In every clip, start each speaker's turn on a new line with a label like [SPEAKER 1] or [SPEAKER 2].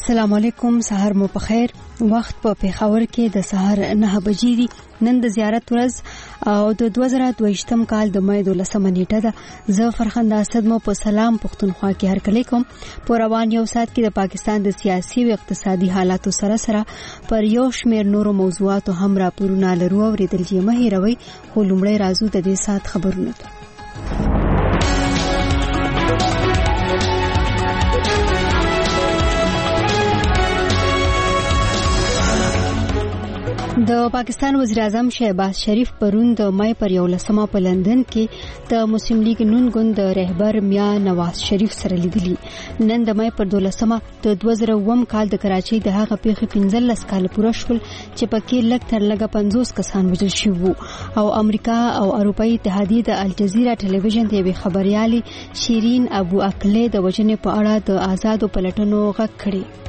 [SPEAKER 1] السلام علیکم، سحر مو په خیر. وخت په پیښور کې د سحر 9 بجې دي. نن د زیارت ورځ او د 2022م کال د مې 12 نیټه ده. زه فرخنده اسد مو په سلام پښتونخوا کې هرکلی کوم. په روان یو سات کې د پاکستان د سیاسي او اقتصادي حالاتو سره پر یو شمېر نورو موضوعاتو هم راپورونه لرو او ریدل چې مه هیروي. خو لومړی راځو د دې سات خبرونه ته. د پاکستان وزیر اعظم شهباز شریف پرون د مای پر 11 په لندن کې د مسلم لیگ نون ګوند د رهبر میا نواز شریف سره لیدلی. نن د مای پر 12 د 2009 کال د کراچۍ د هغه پیښې 15 کال پوره شول چې پکې لږ تر لږه 50 کسان وژل شوي وو او امریکا او اروپאי اتحادیه د الجزیره ټلویزیون ته خبريالي شیرین ابو عقله د وجنې په اړه د آزادو پلټنو غږ کړي.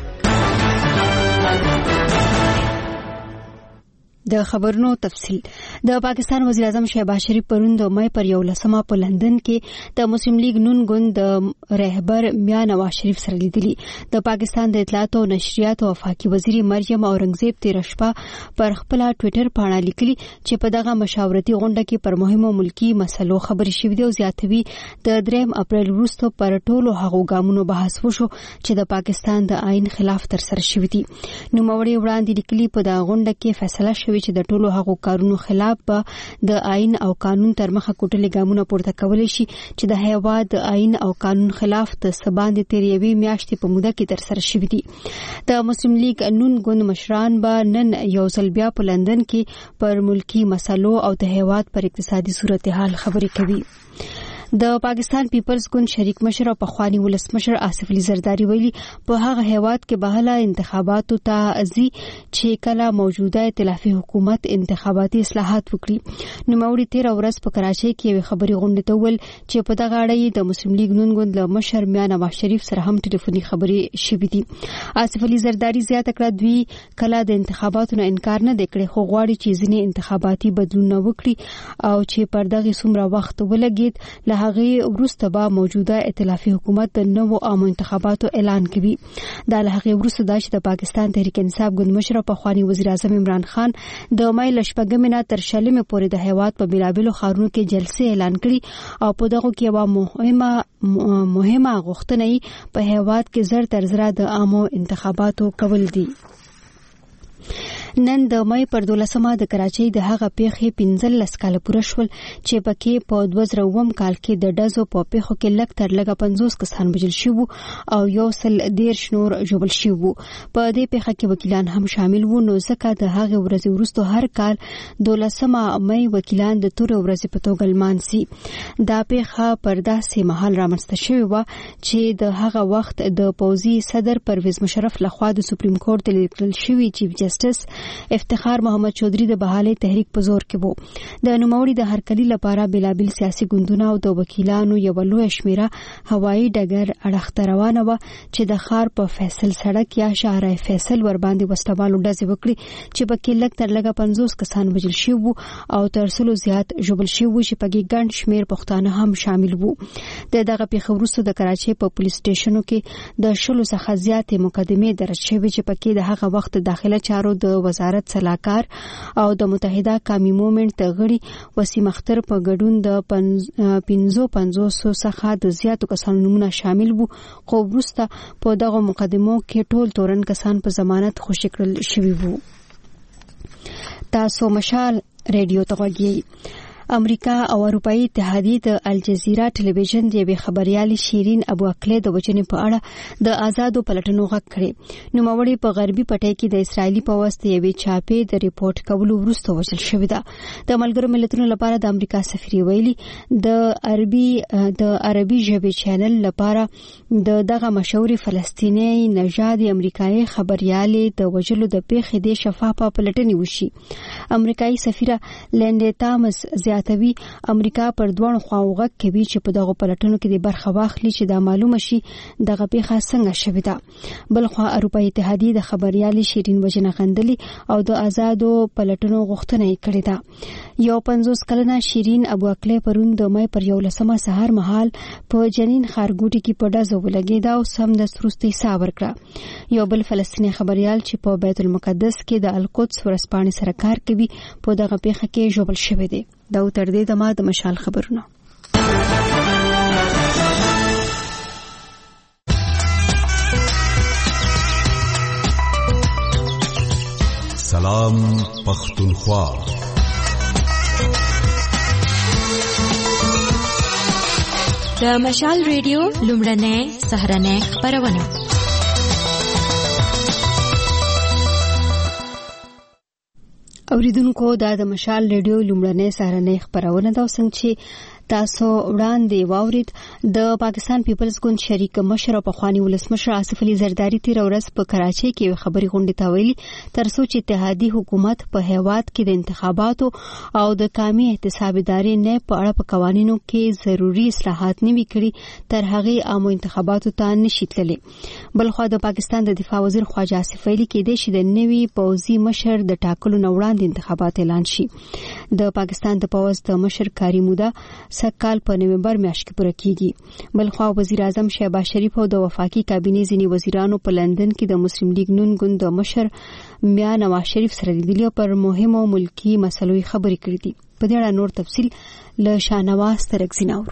[SPEAKER 1] د خبرونو تفصیل. د پاکستان وزیر اعظم شهباز شریف پرون د مای پر 11 په لندن کې د مسلم لیگ نون ګوند د رهبر میا نواز شریف سره لیدلی. د پاکستان د اطلاعات او نشریات او وفاقي وزیر مریم اورنګزیب تیر شپه پر خپل ټوئیټر باندې لیکلي چې په دغه مشاورتي غونډه کې پر مهمو ملکی مسلو خبرې شوې دي او زیاتوي د 3 اپریل وروسته پر ټولو هغو ګامونو بحث وشو چې د پاکستان د آئین خلاف تر سره شوې دي. نو موري وړاندې لیکلي په دغه غونډه کې فیصله شوې چې د ټولو هغو کارونو خلاف به د آئین او قانون تر مخه کوټلې ګامونه پورته کولای شي چې د هیواد د آئین او قانون خلاف د سباندې تیریوي میاشتې په موده کې تر سره شوې دي. د مسلم لیگ نون ګوند مشران به نن یو ځل بیا په لندن کې پر ملکی مسلو او د هیواد پر اقتصادي صورتحال خبرې کوي. د پاکستان پیپلز ګوند شریک مشر او پخوانی ولسمشر آصف علي زرداری ویلي په هغه هیواد کې بهله انتخاباتو ته ازي چې کله موجوده ائتلافي حکومت انتخاباتي اصلاحات وکړي. نو موري 13 ورځ په کراچۍ کې یو خبري غونډه ته ول چې په دغه اړه د مسلم لیگ نون ګوند له مشر میا نواز شریف سره هم ټلیفوني خبرې شوې دي. آصف علي زرداری زیاته کړه دوی کله د انتخاباتو نه انکار نه وکړي خو غواړي چې ځینې انتخاباتي بدلون وکړي او چې پر دغه څومره وخت ولګید له هغه وروسته به موجوده ائتلافي حکومت د نوو عامو انتخاباتو اعلان کوي. دا له هغه وروسته د پاکستان تحریک انصاف ګوند مشر په خواني وزیر اعظم عمران خان د مای لشپګم نه تر شلمه پورې د هیواد په بیلابلو خارونو کې جلسې اعلان کړي او په دغه کې یو مهمه غوښتنه په هیواد کې زر تر زر د عامو انتخاباتو کول دي. نن د مای پر 12 د کراچۍ د هغه پیښې 15 کال پوره شول چې پکې په 2009 کال کې د ډزو په پیښو کې لږ تر لږه 50 کسان وژل شوي او یو سل 13 نور ژوبل شوي. په دې پیښه کې وکیلان هم شامل وو. نو ځکه د هغه ورځې وروسته هر کال 12 مای وکیلان د تور ورځې په توګه لمانځي. دا پیښه پر داسې مهال رامنځته شوې و چې د هغه وخت د پوځي صدر پرویز مشرف لخوا د سپریم کورټ ته لیکل شوی چیف جسټس افتخار محمد چودھری د بحالي تحریک په زور کې وو. د نوموړي د هرکلي لپاره بلابل سیاسي ګوندونه او د وکیلانو یو لوی شمیره هوایي ډګر اړخ روانه و چې د ښار په فیصل سړک یا شارع فیصل ور باندې وسټوالو ډزې وکړي چې پکې لږ تر لږه 50 کسان وژل شوي او تر څلو زیات ژوبل شوي چې پکې ګڼ شمیر پښتانه هم شامل وو. دغه پیښه وروسته د کراچۍ په پولیس سټیشنو کې د 100 څخه زیاتې مقدمې درج شوې چې پکې د هغه وخت داخله چارو د وزارت صلاحکار او د متحده قومي موومېنټ د غړي وسیم اختر په ګډون د 550 څخه د زیاتو کسانو نمونه شامل وو. خو وروسته په دغه مقدمو کې ټول تورن کسان په ضمانت خوشی کړل شوي وو. تاسو مشال ریډیو ته غوږی. امریکا او اروپאי اتحادیه د الجزیره ټلویزیون د خبريالي شیرین ابو عقله د وجنې په اړه د آزادو پلټنو غږ کړي. نو موري په غربي پټي کې د اسرایلی په واسطه یوې چاپې د ریپورت کولو وروسته وژل شوې ده. د ملګرو ملتونو لپاره د امریکا سفیر ویلي د عربي ژبې چینل لپاره دغه مشهور فلسطینی نژاد امریکایي خبريالي د وجلو د پیښې د شفافه پلټنې وشي. امریکایي سفیره لینډي تامس زیات زیاتوي امریکا پر دوه خواو غږ کوي چې په دغه پلټنو کې د برخه واخلي چې دا معلومه شي دغه پیښه څنګه شوې ده. بل خو اروپایي اتحادیه د خبريالي شیرین وجنه غندلي او د آزادو پلټنو غوښتنه یې کړې ده. یو 50 کلنه شیرین ابو عقله پرون د مې پر 11 سهار مهال په جنین خارګوټي کې په ډزو ولګېده او سم د سروستي حساب ورکړه. یو بل فلسطیني خبريال چې په بیت المقدس کې د القدس ورسپانې سره کار کوي په دغه پیښه کې ژوبل شوی دی. دا تر دې دمه د مشال خبرونه.
[SPEAKER 2] سلام پختونخوا.
[SPEAKER 3] د مشال ریډیو لومړنۍ سهارنۍ خبرونه.
[SPEAKER 1] اوریدونکو دا د مشال ریډیو لومړنۍ سهارنۍ خبرونه دا څنګه چې تاسو وړاندې واورید. د پاکستان پیپلز ګوند شریک مشر او پخوانی ولسمشر آصف علي زرداری تیر ورځ په کراچۍ کې خبري غونډه ته ویلي ترڅو چې اتحادیه حکومت په هیواد کې د انتخاباتو او د قومي احتساب ادارې نه په اړه په قوانینو کې ضروري اصلاحات نه وکړي تر هغه عامو انتخاباتو ته نشي تللی. بل خو د پاکستان د دفاع وزیر خواجه آصف علي کې د شید نوي پوځي مشر د ټاکلو نوړاندې انتخابات اعلان شي. د پاکستان د پوځ د مشر کاری موده سکهال په نومبر میاشت کې پوره کیږي. بل خو وزیر اعظم شهباز شریف او د وفاقي کابینې ځینی وزیرانو په لندن کې د مسلم لیگ نون ګوند د مشر میا نواز شریف سره لیدلي پر مهمو ملکی مسلو خبرې کړې دي. په دې اړه نور تفصیل له شاهنواز ترکزیناور.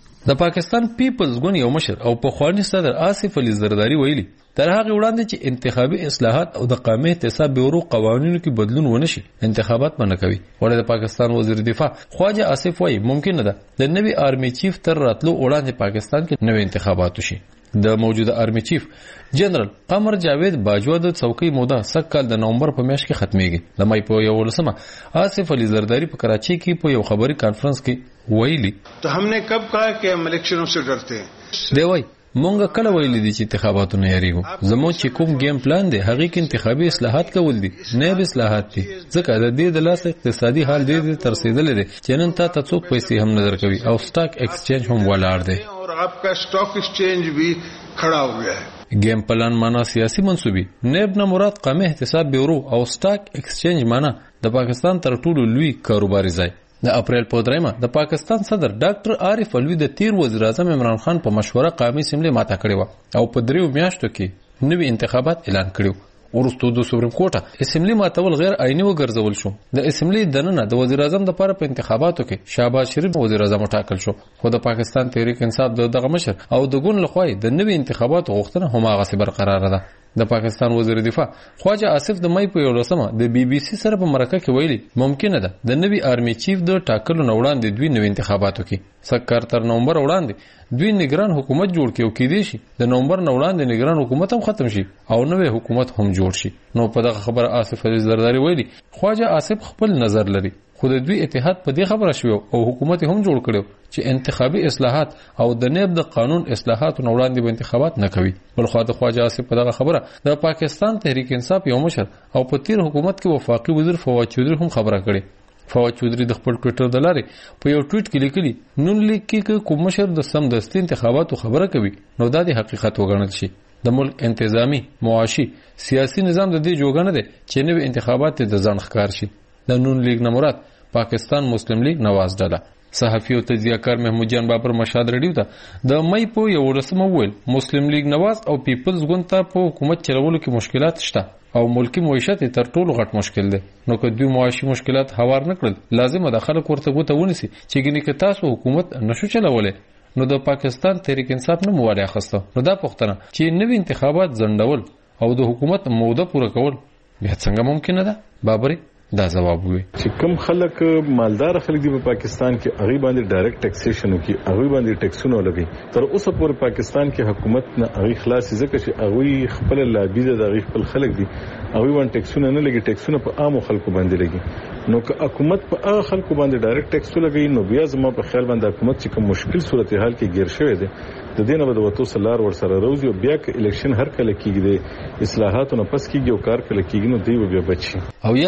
[SPEAKER 4] د پاکستان پیپلز ګوند یو مشر او پخوانی صدر آصف علي زرداری ویلي تر هغه وړاندې چې انتخابي اصلاحات او د قومي احتساب بیورو قوانینو کې بدلون ونشي انتخابات باندې کوي. ولې د پاکستان وزیر دفاع خواجه آصف وایي ممکن ده د نوي آرمي چیف تر راتلو وړاندې پاکستان کې نوي انتخابات وشي. د موجوده آرمي چیف جنرال قمر جاوید باجوا د څوکۍ موده سکهال د نومبر په میاشت کې ختميږي. د مې په 11 آصف علي زرداری په کراچۍ کې په یو خبري کانفرنس کې ویلي
[SPEAKER 5] ته हमने कब कहा कि हम इलेक्शनों से डरते हैं.
[SPEAKER 4] دی وایي مونږ کله ویلي دي چې انتخاباتو نه یریږو. زموږ چې کوم گیم پلان دی هغه کې انتخابي اصلاحات کول دي نه به اصلاحات دي. ځکه د دې د لاس اقتصادي حال دې تر رسیدل دي چې نن ته څوک پیسې هم نظر کوي او سٹاک ایکسچینج هم ولاړ دی
[SPEAKER 5] और आपका स्टॉक एक्सचेंज भी खड़ा हो गया है.
[SPEAKER 4] گیم پلان معنا سیاسي منسوبي نیب نه مراد قومي احتساب بیورو او سٹاک ایکسچینج معنا د پاکستان تر ټولو لوی کاروباري ځای. د اپریل په 3 د پاکستان صدر ډاکټر عارف علوی د تیر وزیر اعظم عمران خان په مشوره قومي اسمبلی ماته کړې و او په 3 میاشتو کې نوي انتخابات اعلان کړو. ورستو د سپریم کورټ اسمبلی ماتول غیر آئینی وګرځول شو. د اسمبلی دننه د وزیر اعظم د لپاره په انتخاباتو کې شهباز شریف وزیر اعظم ټاکل شو. خو د پاکستان تحریک انصاف دغه مشر او د ګوند لخوا د نوي انتخاباتو غوښتنه هم هغه برقرار ده. د پاکستان وزیر دفاع خواجه آصف د مې په 11 د بي بي سي سره په مرکه کې ویلي ممکنه ده د نوي آرمي چیف د ټاکلو نوړاندې دوی نوي انتخاباتو کې سکهال تر نومبر وړاندې دوی نگران حکومت جوړ کړي او کې دي شي د نومبر نوړاندې نگران حکومت هم ختم شي او نوې حکومت هم جوړ شي. نو په دغه خبره آصف علي زرداری ویلي خواجه آصف خپل نظر لري خو د دوی اتحاد په دې خبره شو او حکومت هم جوړ کړو چې انتخابي اصلاحات او د نیب د قانون اصلاحات وړاندې به انتخابات نه کوي. بل خو د خواجه آصف په دغه خبره د پاکستان تحریک انصاف یو مشر او په تیر حکومت کې وفاقي وزیر فواد چودري هم خبره کړې. فواد چودري د خپل ټوئیټر د لارې په یو ټویټ کې لیکلي نون لیگ کې کوم مشر د سمدستي انتخاباتو خبره کوي نو دا د حقیقت وګڼل شي. د ملک انتظامی معاشي سیاسي نظام د دې جوګنه ده چې نوې انتخابات د ځان ښکار شي. د نون لیگ نه مراد پاکستان مسلم لیگ نواز ډله. صحافي او تجزیه‌کار محمود جان بابر مشهد ریډیو ته د مې په 11 ویل مسلم لیگ نواز او پیپلز ګوند ته په حکومت چلولو کې مشکلات شته او ملکی معیشت تر ټولو غټ مشکل دی. نو که دوی معاشي مشکلات هوار نکړل لازم ده خلک ورته ګوته ونیسي چې ګینه کې تاسو حکومت نشو چلولای. نو د پاکستان تحریک انصاف نه مواله اخسته. نو دا پوښتنه چې نوې انتخابات ځنډول او د حکومت موده پوره کول بیا څنګه ممکن ده؟ بابري دا جواب وي
[SPEAKER 6] چې کوم خلک مالدار خلک دی په پاکستان کې هغه باندې ډایرکټ ټیکسیشن وکي هغه باندې ټیکسونه لګي تر اوسه پورې پاکستان کې حکومت نه هغه خلاص ځکه چې هغه خپل لابي د هغه خپل خلک دي هغه باندې ټیکسونه نه لګي ټیکسونه په عام خلکو باندې لګي نو که حکومت په هغه خلکو باندې ډایرکټ ټیکس لګي نو بیا زما په خیال باندې حکومت چې کوم مشکل صورتحال کې گیر شوی دی د دې نه به د وته سلار ور سره روزي او بیا ک الیکشن هر کله کېږي د اصلاحاتو نه پس کېږي او کار کله کېږي نو دی بیا بچي
[SPEAKER 4] او یاد دی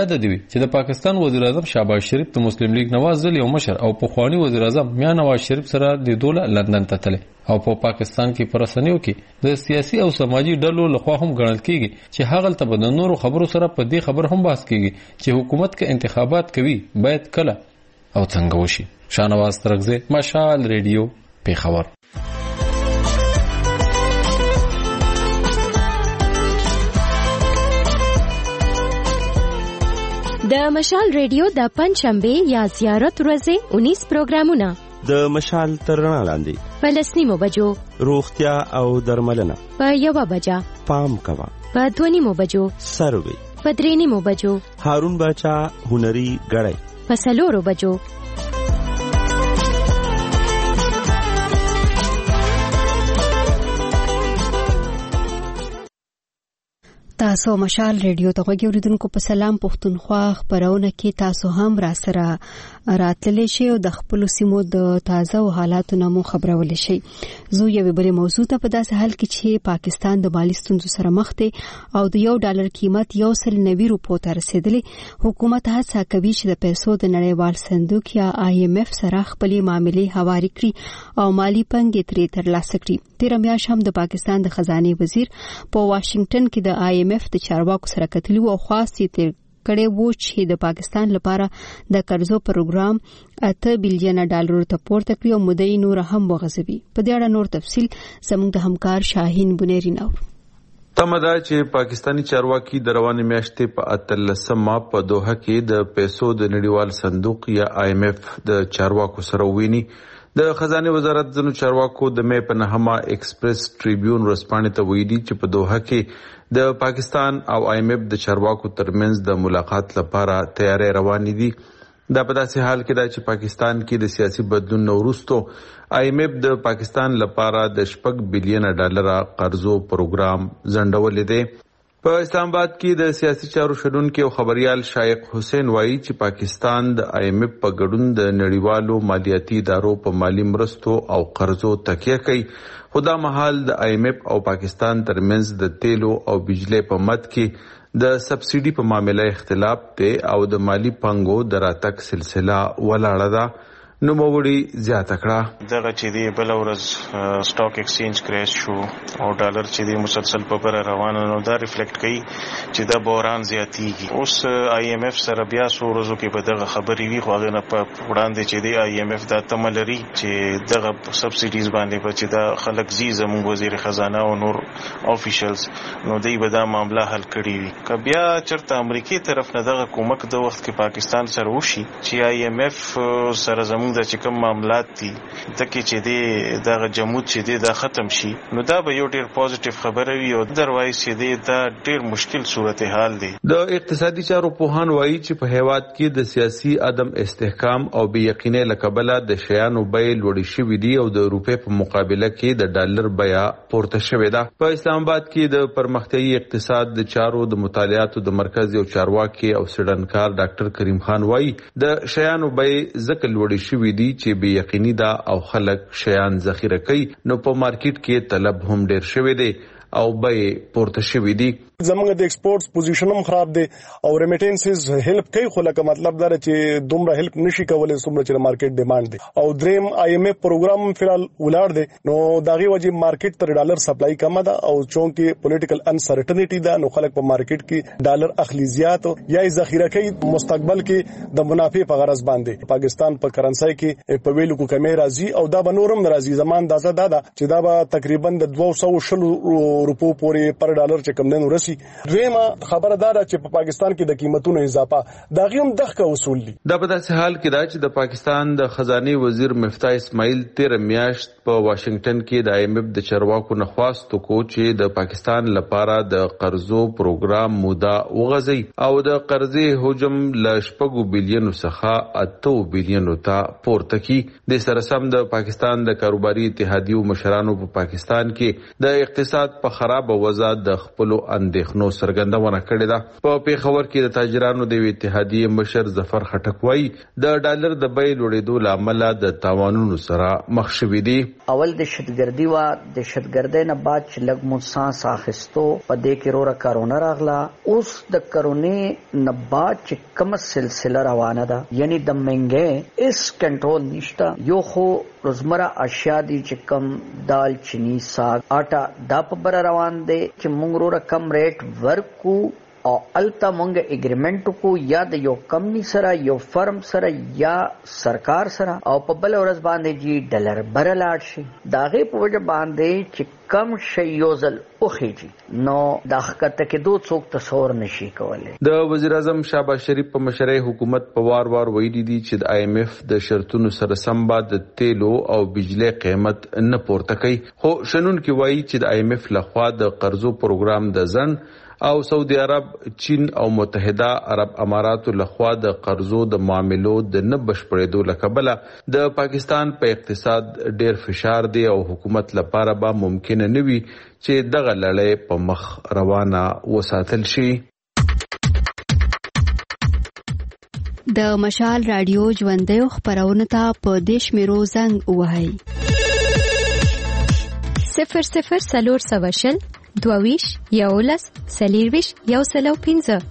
[SPEAKER 4] چې د پاکستان وزیر اعظم شهباز شریف د مسلم لیگ نواز ډلې یو مشر او پخوانی وزیر اعظم میا نواز شریف سره د دوله لندن ته تللی او په پاکستان کې پر رسنیو کې د سیاسي او سماجی ډلو لخوا هم ګڼل کیږي چې هغه ته په نورو خبرو سره په دې خبر هم بحث کیږي چې حکومت کې انتخابات کوي باید کله او څنګه وشي. شاهنواز ترغزی، مشال ریډیو، پیښور.
[SPEAKER 3] د مشال ریډیو د پنځشنبه یا زیارت ورځې 19 پروګرامونه
[SPEAKER 7] د مشال ترڼا لاندې
[SPEAKER 3] په 10 بجو
[SPEAKER 7] روغتیا او درملنه،
[SPEAKER 3] په 1 بجه
[SPEAKER 7] پام کوا،
[SPEAKER 3] په 2 بجو
[SPEAKER 7] سروي،
[SPEAKER 3] په 3 بجو
[SPEAKER 7] هارون باچا هنري غړی،
[SPEAKER 3] په 4 بجو
[SPEAKER 1] تاسو مشال ریډیو ته غوږی اوریدونکو په سلام پښتونخوا خبرونه کې تاسو هم را سره راتللی شئ او د خپل سیمو د تازه حالاتو نامو خبرول شئ. زه یو بل موضوع ته په داسې حال کې چې پاکستان د مالی ستونزو سره مخ دی او د $1 قیمت 190 روپو ته رسیدلی. حکومت هڅه کوي چې د پیسو د نړیوال صندوق یا IMF سره خپل معاملې هواري کړي او مالی پنګې ترې ترلاسه کړي. تیر میاشت هم د پاکستان د خزانه وزیر په واشنگټن کې د IMF د چارواکو سره کتلی او خاصی تیر کړي وو چې د پاکستان لپاره د قرضو پروګرام $8 بلین ته پورته کړی او مدعي نور هم وغځوي. په دې اړه نور تفصيل زموږ د همکار شاهین بنيري نو.
[SPEAKER 8] تمدا چې پاکستانی چارواکي د روانې میاشتې په 13 په دوحه کې د پیسو د نړیوال صندوق یا IMF د چارواکو سره ویني. د خزانه وزارت زنو چارواکو د مې په نهمه ایکسپریس ټریبیون ورسپانې ته ویلي چې په دوحه کې د پاکستان او IMF د چارواکو ترمنځ د ملاقات لپاره تیاری روانې دي. دا په داسې حال کې ده چې پاکستان کې د سیاسي بدلون وروسته IMF د پاکستان لپاره د $6 بلین قرضو پروګرام ځنډولې دی. په اسلام آباد کې د سیاسي چارو شډونکو او خبريال شایق حسین وایي چې پاکستان د IMF په ګډون د نړیوالو مالیاتي ادارو په مالی مرستو او قرضو تکیه کوي. خدا مهال د IMF او پاکستان ترمنځ د تیلو او بجلی په مد کې د سبسيډي په معاملې اختلاف دی او د مالی پنګو د راتګ سلسله ولاړه ده. نو موړي زیاته کړه
[SPEAKER 9] دغه چې دی بل ورځ سٹاک ایکسچینج کریش شو او ډالر چې دی مسلسل په بر روانه نو دا ریفلیکټ کوي چې دا بحران زیاتیږي. اوس IMF سره بیا سورزو کې به دغه خبرې وی خو هغه نه په وړاندې چې دی IMF دا تملري چې دغه سبسيډیز باندې په چې دا خلک زی زموږ وزیر خزانه او نور افیشلز نو دی به دا معاملہ حل کړي وي. ک بیا چرته امریکای طرف نه دغه کومک د وخت کې پاکستان سره وشي چې IMF سره زموږ د چکم معاملات دي تکي چې دی دا جمود چې دی دا ختم شي نو دا به یو ډیر پوزټیو خبره وي او دروایز چې دی دا ډیر مشکل صورتحال دی.
[SPEAKER 8] د اقتصادي چارو پوهان وایي چې په هیواد کې د سیاسي عدم استحکام او بې یقینۍ لکبله د شیانو بیې لوړې شوې دي او د روپې په مقابله کې د ډالر بیه پورته شوې ده. په اسلام آباد کې د پرمختیايي اقتصاد د چارو د مطالعاتو د مرکز یو چارواکي او سیډنکار ډاکټر کریم خان وایي د شیانو بیې ځکه لوړې شوې دي چې بې یقیني ده او خلک شیان ذخیره کوي نو په مارکیټ کې طلب هم ډیر شوی دی او بیې پورته شوې دي.
[SPEAKER 10] زمونږ د ایکسپورټس پوزیشن هم خراب دی او ریمیټنسز هیلپ کوي خو لکه مطلب دا چې دومره هیلپ نشي کولای څومره چې مارکیټ ډیماند دی او دریم IMF پروګرام فلال ولاړ دی نو داغي وجه مارکیټ تر ډالر سپلای کم ده او چونکه پولیټیکل انسرټنټی ده نو خلک په مارکیټ کې ډالر اخلي زیات یا ذخیره کوي مستقبل کې د منافع په غرض باندې. پاکستان په کرنسي کې په ویلو کو کمی راځي او دا به نورم راځي. زمان دازه دا چې دا به تقریبا د 200 روپو پورې پر ډالر چې کم نه ورسي. دویمه خبردار چې په پاکستان کې د قیمتونو اضافه دا غیم دغه اصول دي.
[SPEAKER 8] دا په داسې حال کې دا چې د پاکستان د خزانه وزیر مفتاح اسماعیل 13 میاشت په واشنگټن کې د IMF د چارواکو نه خواستو کو چې د پاکستان لپاره د قرضو پروګرام موده وغځي او د قرضې حجم ل $6 بلین څخه $8 بلین ته پورته کړي. د سره سم د پاکستان د کاروباري اتحادیو مشرانو په پاکستان کې د اقتصاد په په خراب وضع د خپل اندېښنو څرګندونه کړې ده. په پیښور کې د تاجرانو د اتحادیې مشر ظفر خټک وايي د ډالر د بیې لوړېدو لامل د تاوانونو سره مخ شوي دي.
[SPEAKER 11] اول د شتګردي وا د شتګردۍ نه بعد چې لږ موسان ساخستو په دې کې روره کرونا راغله. اوس د کرونې نه بعد چې کوم سلسله روانه ده یعنی د منګې اس کنټرول نشته. یو خو روزمره اشیاء دي چې کم دال چینی ساگ آټا دا په بر روان دي چې موږ روره کم ریټ ورکو او التا مونږ اګریمنت کو یا د یو کمپنی سره یو فرم سره یا سرکار سره او په بل ورځ باندې جی ډالر برلاړ شي داغه په وجه باندې چې کم شي یوزل اوخیږي نو د حقیقت کې دوه څوک تصور نشي کولای.
[SPEAKER 8] د وزیر اعظم شهباز شریف په مشرۍ حکومت په وار ویلي دي چې د IMF د شرطونو سره سم د تیلو او بجلی قیمت نه پورته کوي. خو شنون کې وایي چې د IMF لخوا د قرضو پروګرام د ځن او سعودي عرب، چین او متحده عرب اماراتو لخوا د قرضو د معاملو د نه بشپړېدو له کبله د پاکستان په اقتصاد ډیر فشار دی او حکومت لپاره به ممکن نه وي چې دغه لړۍ په مخ روانه وساتل شي.
[SPEAKER 1] د مشال رادیو ژوندۍ خبرونه ته په دیش میرو زنګ وهاي
[SPEAKER 3] 00 22 یولس سلیرویش یو سلو 15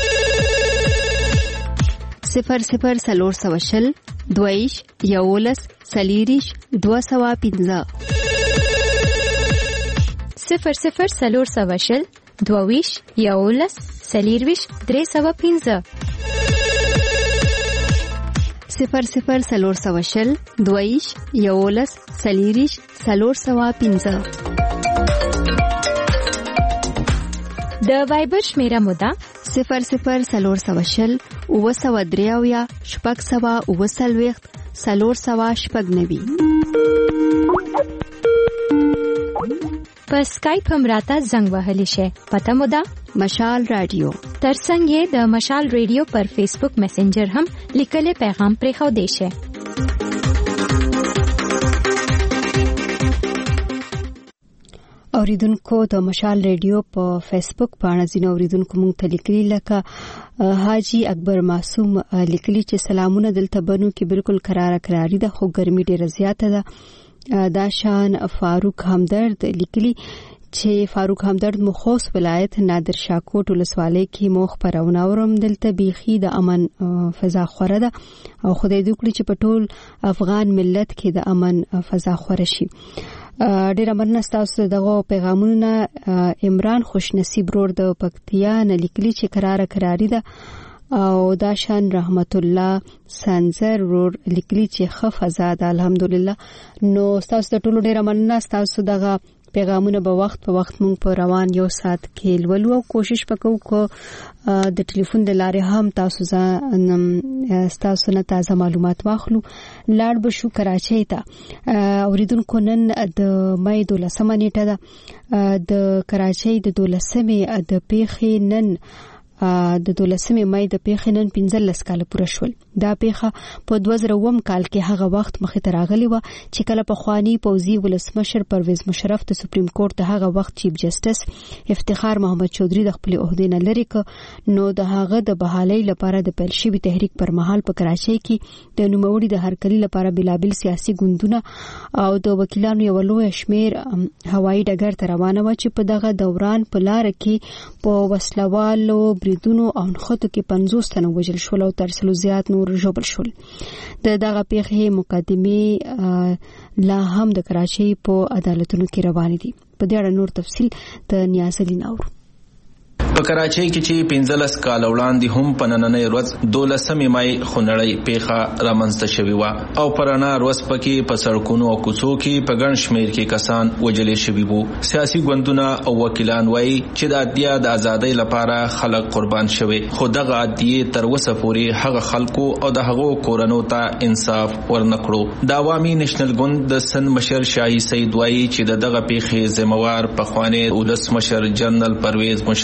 [SPEAKER 1] 00 سلور 22 یولس سلیریش 215
[SPEAKER 3] 00 سلور 22 یولس سلیرویش 315
[SPEAKER 1] 00 سلور 22 یولس سلیریش 315
[SPEAKER 3] د وایبر شمیره مودا
[SPEAKER 1] 00 سلور 903 شپږ سوا 9 سلور سوا شپږ 90
[SPEAKER 3] په سکایپ هم راته زنګ وهلی شي. پته مودا
[SPEAKER 1] مشال رادیو
[SPEAKER 3] ترڅنګ یې د مشال رادیو پر فیسبوک میسنجر هم لیکل پیغام پرې خو دی شي.
[SPEAKER 1] اوریدونکو د مشال رادیو په فیسبوک باندې ځینې اوریدونکو مونږ ته لیکلي لکه حاجی اکبر معصوم لیکلي چې سلامونه دلته بنو کې بالکل قراری ده خو ګرمي ډیره زیاته ده. دا شان فاروق همدرد لیکلي چې فاروق همدرد مخوص ولایت نادر شاکوټ ولسوالۍ کې مخ پرونه اورم دلته بيخي د امن فضا خوره ده او خدای دې کړی چې په ټول افغان ملت کې د امن فضا خوره شي. ډیر مننه تاسو دغه پیغامونه. عمران خوش نصیب رور د پکتیا نه لیکلي چې قراری ده او داشان رحمت الله سنزر رور لیکلي چې خف آزاد الحمدلله. نو تاسو د ټولو ډیر مننه. تاسو دغه پیغامونه په وخت مونږ په روان یو سات کې لولو او کوشش وکړو کو د ټلیفون د لارې هم تاسو نه تازه معلومات واخلو. لاړ بشو کراچۍ ته اوریدونکو نن د مې 12 نیټه ده د کراچۍ د 12 د پیښې نن د 12 مې د پیښې نن 15 کال پوره شول. دا پیښه په 2009 کال کې هغه وخت مخې ته راغلی و چې کله په خوانی پوزي ولسمشر پرویز مشرف د سپریم کورټ د هغه وخت چیف جسټس افتخار محمد چودھری د خپل عہدې نه لري ک نو د هغه د بحالۍ لپاره د پیل شوی تحریک پر مهال په کراچۍ کې د نوموړي د هرکلی لپاره بلابل سیاسي ګوندونه او د وکیلانو یو لوی شمیر هوایي ډګر ته روانه و چې په دغه دوران په لار کې په وسلوالو بریدونو او نخښتو کې 50 تنه وژل شول او تر څلو زیات نور ژوبل شول. دغه پیښې مقدمه لا هم د کراچۍ په عدالتونو کې روان دي. په دې اړه نور تفصیل د نیازلین اورو.
[SPEAKER 12] په کراچۍ کې چې 15 کال وړاندې هم په نننۍ ورځ 12 مای خونړۍ پیښه رامنځته شوې و او پرانا ورځ پکې په سړکونو او کوڅو کې په ګڼ شمېر کې کسان وژل شوي وو. سیاسي ګوندونه او وکیلان وایي چې د ادعیا د ازادۍ لپاره خلک قربان شوي خو دغه ادعیې تر اوسه پورې هغه خلکو او د هغو کورنو ته انصاف ورنکړو. د عوامي نېشنل ګوند د سن مشر شاهي سید وایي چې دغه پیښې ذمہوار پخوانی ولسمشر جنرال پرویز مشرف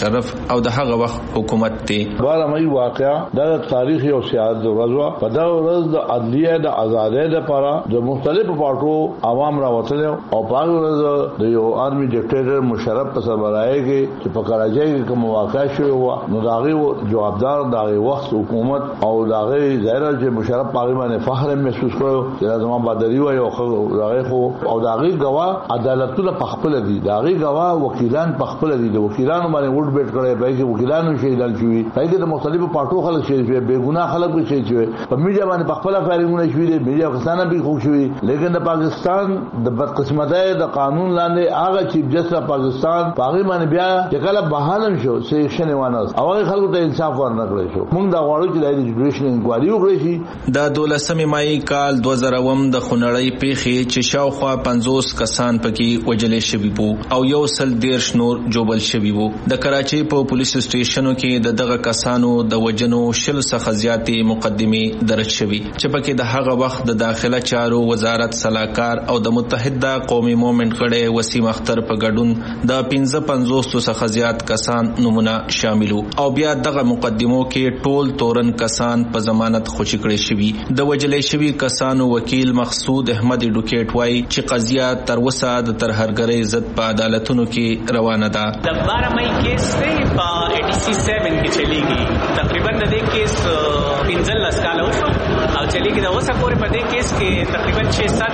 [SPEAKER 12] او د هغه وخت حکومت ته
[SPEAKER 13] 12 مئی واقعا د تاریخي او سیاست ورځ په دا ورځ د عدلیه د آزادۍ لپاره د مختلفو پارټو عوام راوتل او په ورځ د یو آرمي ډیکټیټر مشرف په سربراهي کې چې په کراچۍ کې کوم واقع شوی و نو داغي جوابدار داغي وخت حکومت او داغي ظاهر چې مشرف پاغي باندې فخر محسوس کړو چې لازم بدري وي او داغي خو او داغي غوا عدالتونه په خپل دي داغي غوا وکیلان په خپل دي د وکیلانو باندې ووټ بیٹ کړي پای کې وکیلانو شهیدان شوي پای کې د مختلفو پارټو خلک شهید شوي بے ګناه خلک به شهید شوي په میډیا باندې په خپل فایرینګونه شوي دي میډیا کسانه به خوښ شوي لیکن د پاکستان د بدقسمتۍ د قانون لاندې هغه چیف جسټس پاکستان پاغي باندې بیا چې کله بحالم شو سیکشن وانس او خلکو ته انصاف ورنکړی شو موږ دا غواړو چې د جوډیشن انکوایري وکړي شي
[SPEAKER 12] د 12 مای کال 2000 د خنړی پیخي چې شاوخوا 50 کسان پکې وجلې شوي وو او یو سل 13 نور جوبل شوي وو د کراچۍ په پولیس سټیشنو کې دغه کسانو د وجنو شل څخه زیاتې مقدمې درج شوي چې پکې د هغه وخت د داخله چارو وزارت صلاحکار او د متحده قومي موومېنټ غړی وسیم اختر په ګډون د 55 څخه زیات کسان نمونه شامل او بیا دغه مقدمو کې ټول تورن کسان په ضمانت خوشی کړي شوي د وجلې شوي کسانو وکیل مقصود احمد ډوکیټ وای چې قضیه تر وسه د ترهرګرۍ ضد په عدالتونو کې روانه ده
[SPEAKER 14] د 12 مئی کیس ته په 87 کې چلیږي تقریبا د دې کیس 15 کال وشو او چلیږي د وسه پورې په دې کیس کې تقریبا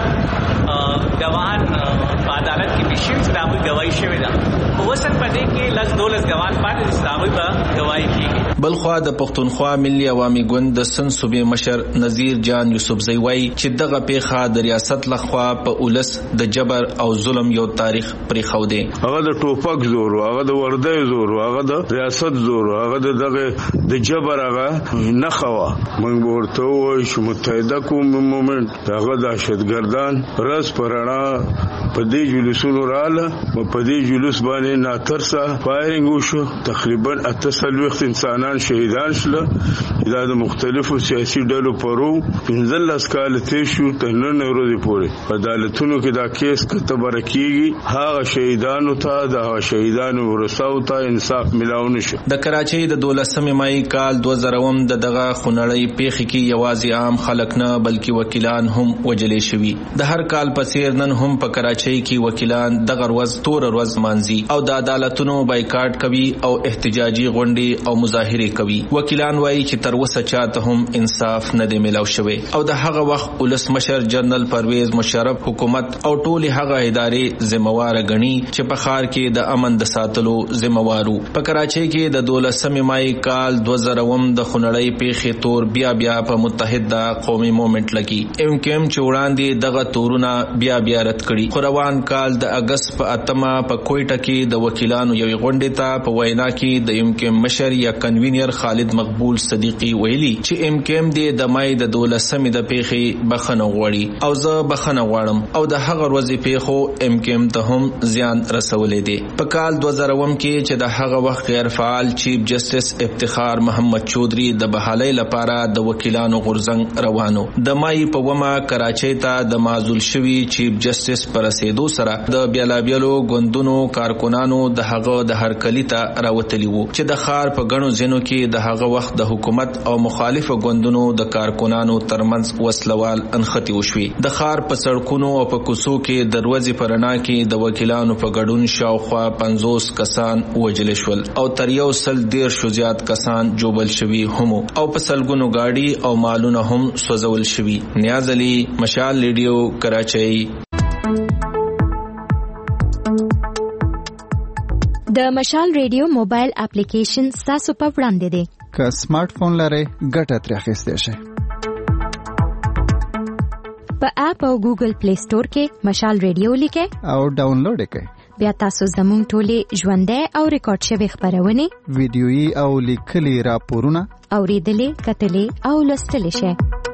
[SPEAKER 14] 6-7 ګواهان په عدالت کې پیش شوي دا به گواہی شوی ده وسن په دې کې لږ 12 ګواهان پاتې دي دا به گواہی کیږي
[SPEAKER 12] بلخوا د پښتونخوا ملي عوامي ګوند د سن صوبې مشر نذیر جان یوسفزئی وای چې دغه پیخه د ریاست لخوا په اولس د جبر او ظلم یو تاریخ پرې خو دی
[SPEAKER 15] هغه د ټوپک زور هغه د وردی زور هغه د ریاست زور هغه دغه د جبر هغه نه خوا موږ ورته وای چې متحده قوم موومېنټ هغه د دهشتګردان رس پرانا په دې جلوسونو رااله په دې جلوس باندې ناترسه فایرینګ وشو تقریبا 38 انسانان شهیدان شول دا د مختلفو سیاسي ډلو پرو 15 کال تیر شو تر نن ورځې پورې عدالتونو کې دا کیس کتب رکیږي هغه شهیدانو ته د شهیدانو ورثو ته انصاف ملاو نشو
[SPEAKER 12] د کراچۍ د 12 مای کال 2000 دغه خنړی پیخ کې یوازې عام خلک نه بلکې وکیلان هم وجلې شوي د هر کال په څیر نن هم په کراچۍ کې وکیلان دغه ورځ تور ورځ مانځي او د عدالتونو بایکاټ کوي او احتجاجي غونډې او مظاهره کوي وکیلان وایي چې تر اوسه چاته هم انصاف نه دی ملاو شوی او د هغه وخت ولسمشر جنرال پرویز مشرف حکومت او ټول هغه ادارې ذمہوار غني چې په خار کې د امن د ساتلو ذمہوارو په کراچۍ کې د 12 مای کال 2000 د خنړی پیښې تور بیا په متحده قومي موومېنټ لګي کم چې وړاندې دغه تورونه بیا رد کړي خو روان کال د اگست په اتمه په کوټه کې د وکیلانو یو غونډه ته په وینا کې د مشر یا کنوینر خالد مقبول صدیقی ویلي چې دی د مای د 12 د پیښې بخنه غوړي او زه بخنه غواړم او د هغه ورځې پیښو ته هم زیان رسولې دي په کال 2000 کې چې د هغه وخت غیر فعال چیف جسټس افتخار محمد چودري د بحالۍ لپاره د وکیلانو غورځنګ روانو د مای په ومه کراچۍ ته د معزول شوی چیف جسټس پر رسیدو سره د بیلابیلو غوندونو کارکونانو د هغه د هرکلی ته راوتلی وو چې د خار په غنو زینو کې د هغه وخت د حکومت او مخالف غوندونو د کارکونانو ترمنځ وسلوال انختی وشوي د خار په سړکونو او په کوڅو کې د ورځې پرنا کې د وکیلانو په ګډون شاوخوا 50 کسان وجل شول او تر یو سل 13 زیات کسان جوبل شوي هم او په سلګونو گاډي او مالونه هم سوځول شوي نیاز علي مشال ریډیو کراچۍ
[SPEAKER 3] د مشال ریډیو موبایل اپلیکیشن تاسو په وړاندې دی
[SPEAKER 16] که سمارټ فون لرئ ګټه ترې اخیستی شئ
[SPEAKER 3] په اپ او ګوګل پلی سٹور کې مشال ریډیو لیکئ
[SPEAKER 16] او ډاونلوډ یې کړئ
[SPEAKER 3] بیا تاسو زموږ ټولې ژوندۍ او ریکارډ شوي خپرونې
[SPEAKER 16] ویډیويي او لیکلي راپورونه
[SPEAKER 3] اورېدلې کتلې او لوستلی شئ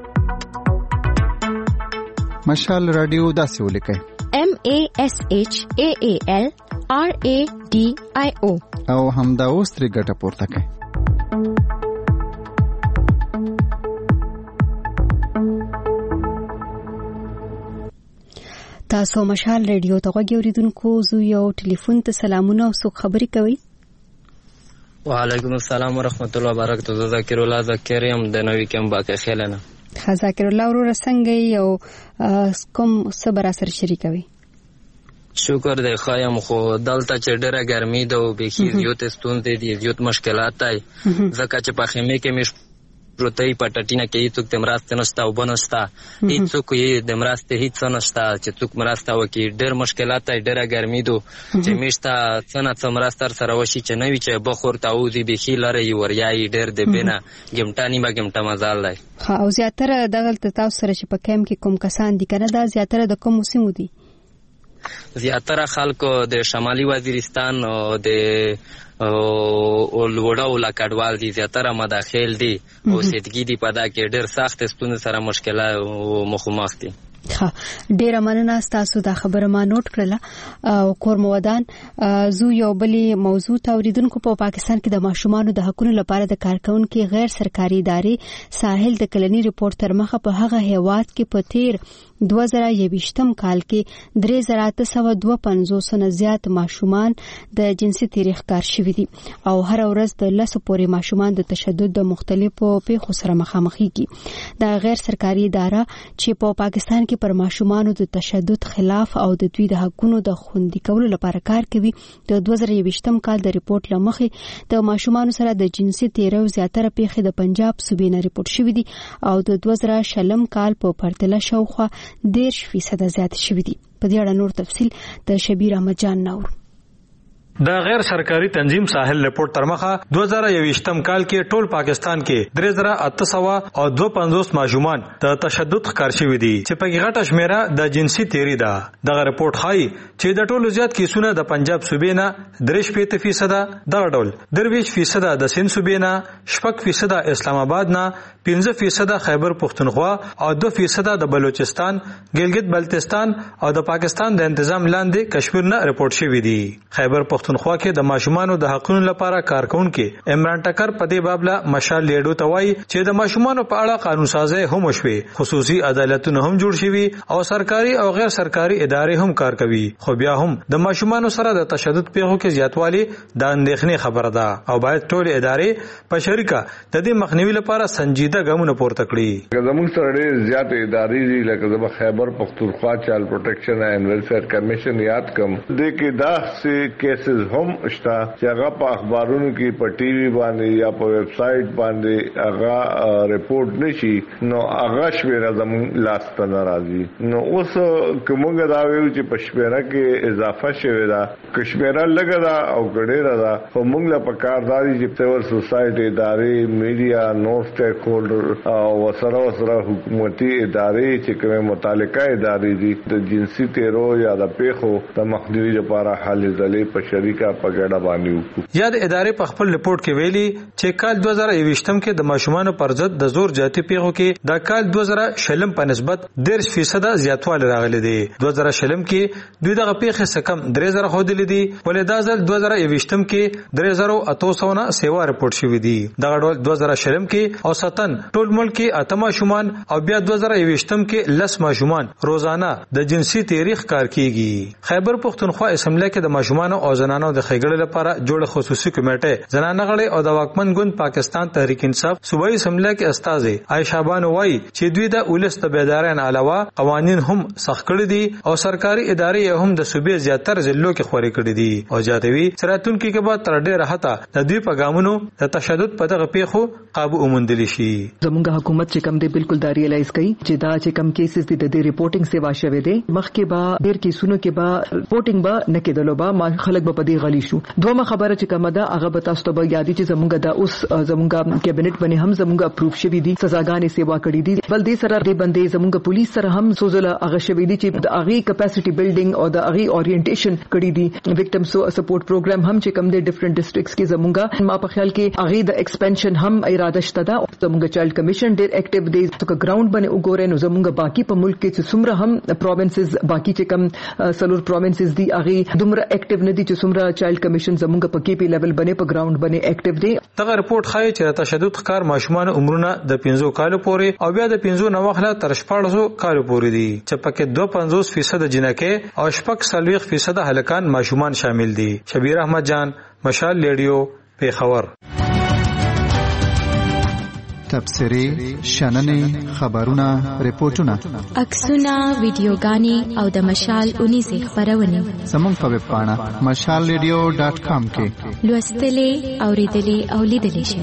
[SPEAKER 16] مشال رادیو داسې ولیکئ
[SPEAKER 3] MASHAALRADIO
[SPEAKER 16] او همدا اوس ترې ګټه پورته کړئ
[SPEAKER 1] تاسو مشال ریډیو ته غوږی اوریدونکو زو یو ټلیفون ته سلامونه او څوک خبرې کوي
[SPEAKER 17] وعلیکم السلام ورحمت الله وبرکاته. زه ذکر الله ذکر یم د نوې کم باقی خیلنه.
[SPEAKER 1] ذکر الله ورور څنګه یو کوم صبر اثر شریکوي؟
[SPEAKER 17] شکر دی خایم خو دلته چې ډیره ګرمي ده او بېخي زیات ستونزې دي، زیات مشکلات دی، ځکه چې په خیمې کې مې پروتې په ټټینه کې هیڅوک د مرستې نشته او اوبه نشته، هیڅوک یې د مرستې هیڅ نشته چې څوک مرسته وکړي. ډېر مشکلات دی، ډېره ګرمي ده چې میشته څه نه څه مرسته سره وشي چې نه وي چې بخور ته اوځي بېخي لرې یې وریایي ډېر د بینه ګمټه نیمه ګمټه مزال دی.
[SPEAKER 1] او زیاتره دغلته تاسو سره چې په کیمپ کې کوم کسان دي که نه، دا زیاتره د کومو سیمو دي؟
[SPEAKER 17] زیاتره خلکو د شمالي وزیرستان او د لوړو لکډوال دي، زیاتره مداخل دي او سیدګي دي په دا کې ډېر سخت ستونزې سره مشکلات مخامخ دي.
[SPEAKER 1] ډیره مننه تاسو دا خبره ما نوٹ کړله. او کور مودان زو یو بلی موضوع توریدونکو په پاکستان کې د ماشومانو د حقوقو لپاره د کارکونکو غیر سرکاري ادارې ساحل د کلنی ریپورت تر مخه په هغه هیواد کې په تیر 2021 کال کې 3852 نه زیات ماشومان د جنسي تاریخ کار شوي دي او هر ورځ د 10 پورې ماشومان د تشدد د مختلفو پیښو سره مخامخ کیږي. دا غیر سرکاري اداره چې په پاکستان کې پر ماشومانو د تشدد خلاف او د دوی د حقوقو د خوندي کولو لپاره کار کوي د 2021 کال د ریپورت لمخې د ماشومانو سره د جنسي تیرو زیاتره پیښې د پنجاب صوبې نه ریپورت شوې دي او د 2020 کال په پرتله شاوخوا 10% زیات شوې دي. په دې اړه نور تفصیل د شبیر احمد جان نور.
[SPEAKER 18] د غیر سرکاري تنظیم ساحل ریپورت تر مخه 2021 کال کې ټول پاکستان کې 3852 ماشومان د تشدد ښکار شوي دي چې په غټه شمیره د جنسي تیری ده. دغه ریپورت ښایي چې د ټولو زیات کیسونه د پنجاب صوبې نه 63%، دغه ډول 23% د سند صوبې نه، 6% اسلام آباد نه، 15% خیبر پختونخوا او 2% د بلوچستان، ګلګت بلتستان او د پاکستان د تنظیم لاندې کشمیر نه ریپورت شوي دي. خیبر پختونخوا کې د ماشومانو د حقوقو لپاره کارکونکو عمران ټکر په دې بابله مشال لیډو توای چې د ماشومانو په اړه قانون سازي هم وشوي، خصوصي عدالتونه هم جوړ شوي او سرکاري او غیر سرکاري ادارې هم کار کوي، خو بیا هم د ماشومانو سره د تشدد پیښو کې زیاتوالی د اندېښنې خبره ده او باید ټول ادارې په شریکه د دې مخنیوي لپاره سنجیده ګامونه پورته کړي.
[SPEAKER 13] زموږ سره ډېر زیات ادارې دي لکه د خیبر پختونخوا چایلډ پروټیکشن اینڈ ویلفیر کمیشن یاد کم د کې دا سه کیسز هم شته چې هغه په اخبارونو کې په ټي وي باندې یا په ویب سټ باندې هغه ریپورت نشي، نو هغه شمیره زموږ لاس ته ناراضي. نو اوس کومه دا ویل چې په شمیره کې اضافه شوی دا کشمیره لګا دا او ګډیره دا په موږ لا په کارداري چې سیول سوسایټي ادارې، میډیا، نور سټیک هولډر او سره حکومتي ادارې چې کومه متعلقه ادارې دي د جنسي تیرو یا د پیښو د مخنیوي لپاره حل ځلې په شریکه پګړه باندې
[SPEAKER 18] یا د ادارې په خپل ریپورت کې ویلي چې کال 2021 کې د ماشومانو پر ضد د زور جاتي پیښو کې د کال 2020 په نسبت 10% زیاتوالی راغلی دی. 2020 کې دوی دغه پیښې څخه کم 3000 خودلې دي، ولې دا ځل 2021 کې 3800 نه سیوا ریپورت شوې دي. دغه ډول 2020 کې اوسطن ټول ملک کې 8 ماشومان او بیا 2021 کې 10 ماشومان روزانه د جنسي تاریخ کار کیږي. خیبر پختونخوا اسمبلی کې د ماشومان او زنانو د خېګړې لپاره جوړ خصوصي کمیټه زنانه غړي او د واکمن ګوند پاکستان تحریک انصاف صوبایي اسمبلی کې استاد عائشہ بانو وايي چې دوی د ولست بیدارین علاوه قوانین هم سخت کړی دي او سرکاري ادارې هم د صوبې زیاتره ضلعو کې خوري کړی دي او جاتوي سراتونکو کې بعد تر ډېر راحته د دوی په ګامونو د تشدد په دغه پیښو قابو وموندل شي.
[SPEAKER 19] زموږ حکومت چې کم دی بالکل دا ریلایز کوي چې دا چې کم کیسز دي د ریپورټینګ سیوا شوه دي مخکې با ډېر کیسونو کې با ریپورټینګ با نه کېدلو با خلک به په دې غلي شو. دومره خبره چې کومه ده هغه به تاسو ته یادی چې زموږ د اوس زموږ کابینټ باندې هم زموږ اپروف شوی دي، سزاګانې سیوا کړې دي، بل دې سره دې باندې زموږ پولیس سره هم سوزله هغه شوی دي چې د هغه کیپاسټي بلډینګ او د هغه اورینټیشن کړی دي. وکټم سپورټ پروګرام هم چې کوم د ډیفرنٹ ډسټرکټس کې زموږ ما په خیال کې هغه د ایکسپانشن هم اراده شته ده. زموږ چایلډ کمیشن ډېر اکټیو دی چې ګراوند باندې وګورئ نو زموږ باقي په ملک کې چې څومره هم پروینسز باقي چې کوم سلور پروینسز دي هغه دومره اکټیو نه دي چې څومره چایلډ کمیشن زموږ په کې پی لیول باندې په ګراوند باندې اکټیو دي.
[SPEAKER 18] دغه ریپورت ښایي چې تشدد ښکار ماشومان عمرونه د 15 کالو پورې او بیا د 15 نه واخله تر 14 کالو پورې دي چې پکې 52% جنکه او 40% هلکان ماشومان شامل دي. شبیر احمد جان، مشال ریډیو، پیښور.
[SPEAKER 16] تبصرې، شننې، خبرونه، ریپورتونه،
[SPEAKER 3] عکسونه، ویډیوګانې او د مشال اونیزې خپرونې
[SPEAKER 16] زموږ په ویب پاڼه mashalradio.com کې
[SPEAKER 3] لوستلې، اوریدلې او لیدلې شئ.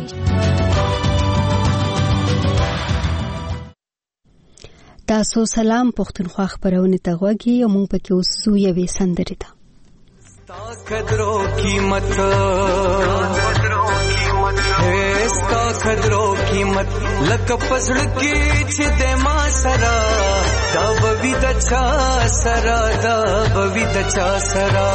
[SPEAKER 1] تاسو سلام پښتونخوا خبرونه ته غوږی او موږ پکې اوسو یوې سندرې ته.
[SPEAKER 20] ستا قدرو قیمت ستا قدرو قیمت لکه پزړه کې چې د ما سره دا بوي د چا سره دا بوي د چا سره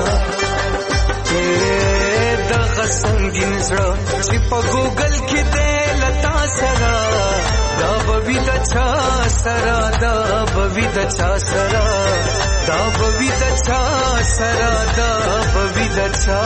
[SPEAKER 20] د غسنګین زړه چې په ګوګل کې د لتا سره دا بوي د چا سره دا بوي د چا سره دا بوي د چا سره دا بوي د چا.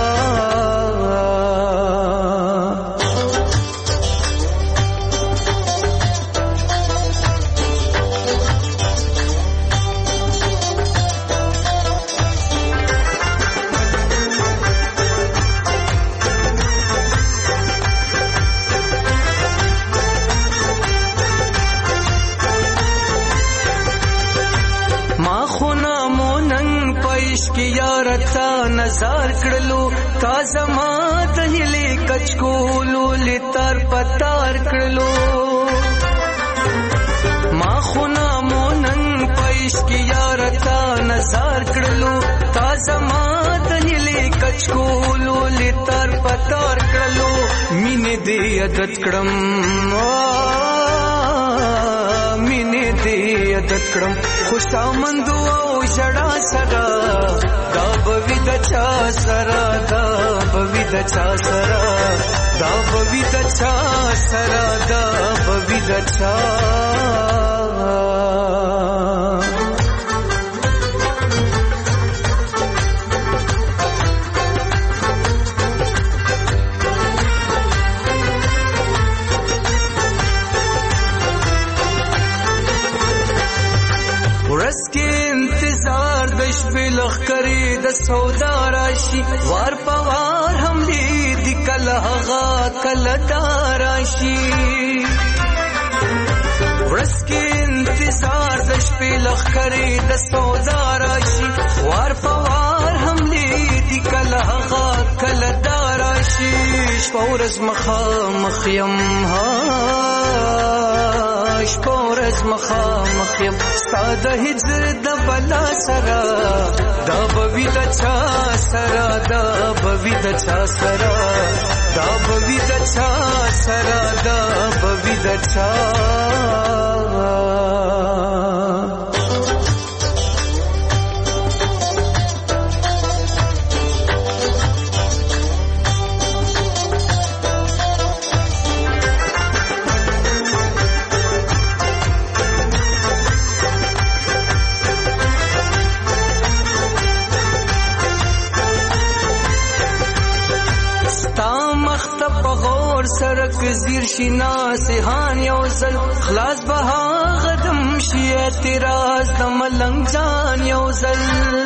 [SPEAKER 20] نظر کړلو تا زما د هلي کچکولو لتر پتار کړلو ما خونه مونن پېښ کی یار تا نظر کړلو تا زما د هلي کچکولو لتر پتار کړلو مینه دې عادت کړم مینه دې عادت کړم خوشامند او جړا سره دا بوي د چا سره دا بوي د چا سره دا بوي د چا سره دا بوي د چا. ورځ کې انتظار د شپې لخرې د سودا راشي وار په وار هم دې کله هغه کله داراشي ورځ کې انتظار د شپې لخرې د سودا راشي وار په وار هم دې کله هغه کله داراشي شپورز مخامخ يم ها شپورز مخامخ يم ساده هجر د بلا سره دا بوي د چا سره دا بوي د چا سره دا بوي د چا سره دا بوي د چا. سرک زیر شینا سهان یو زل خلاص بها غدم شي اعتراض د ملنګ جان یو زل.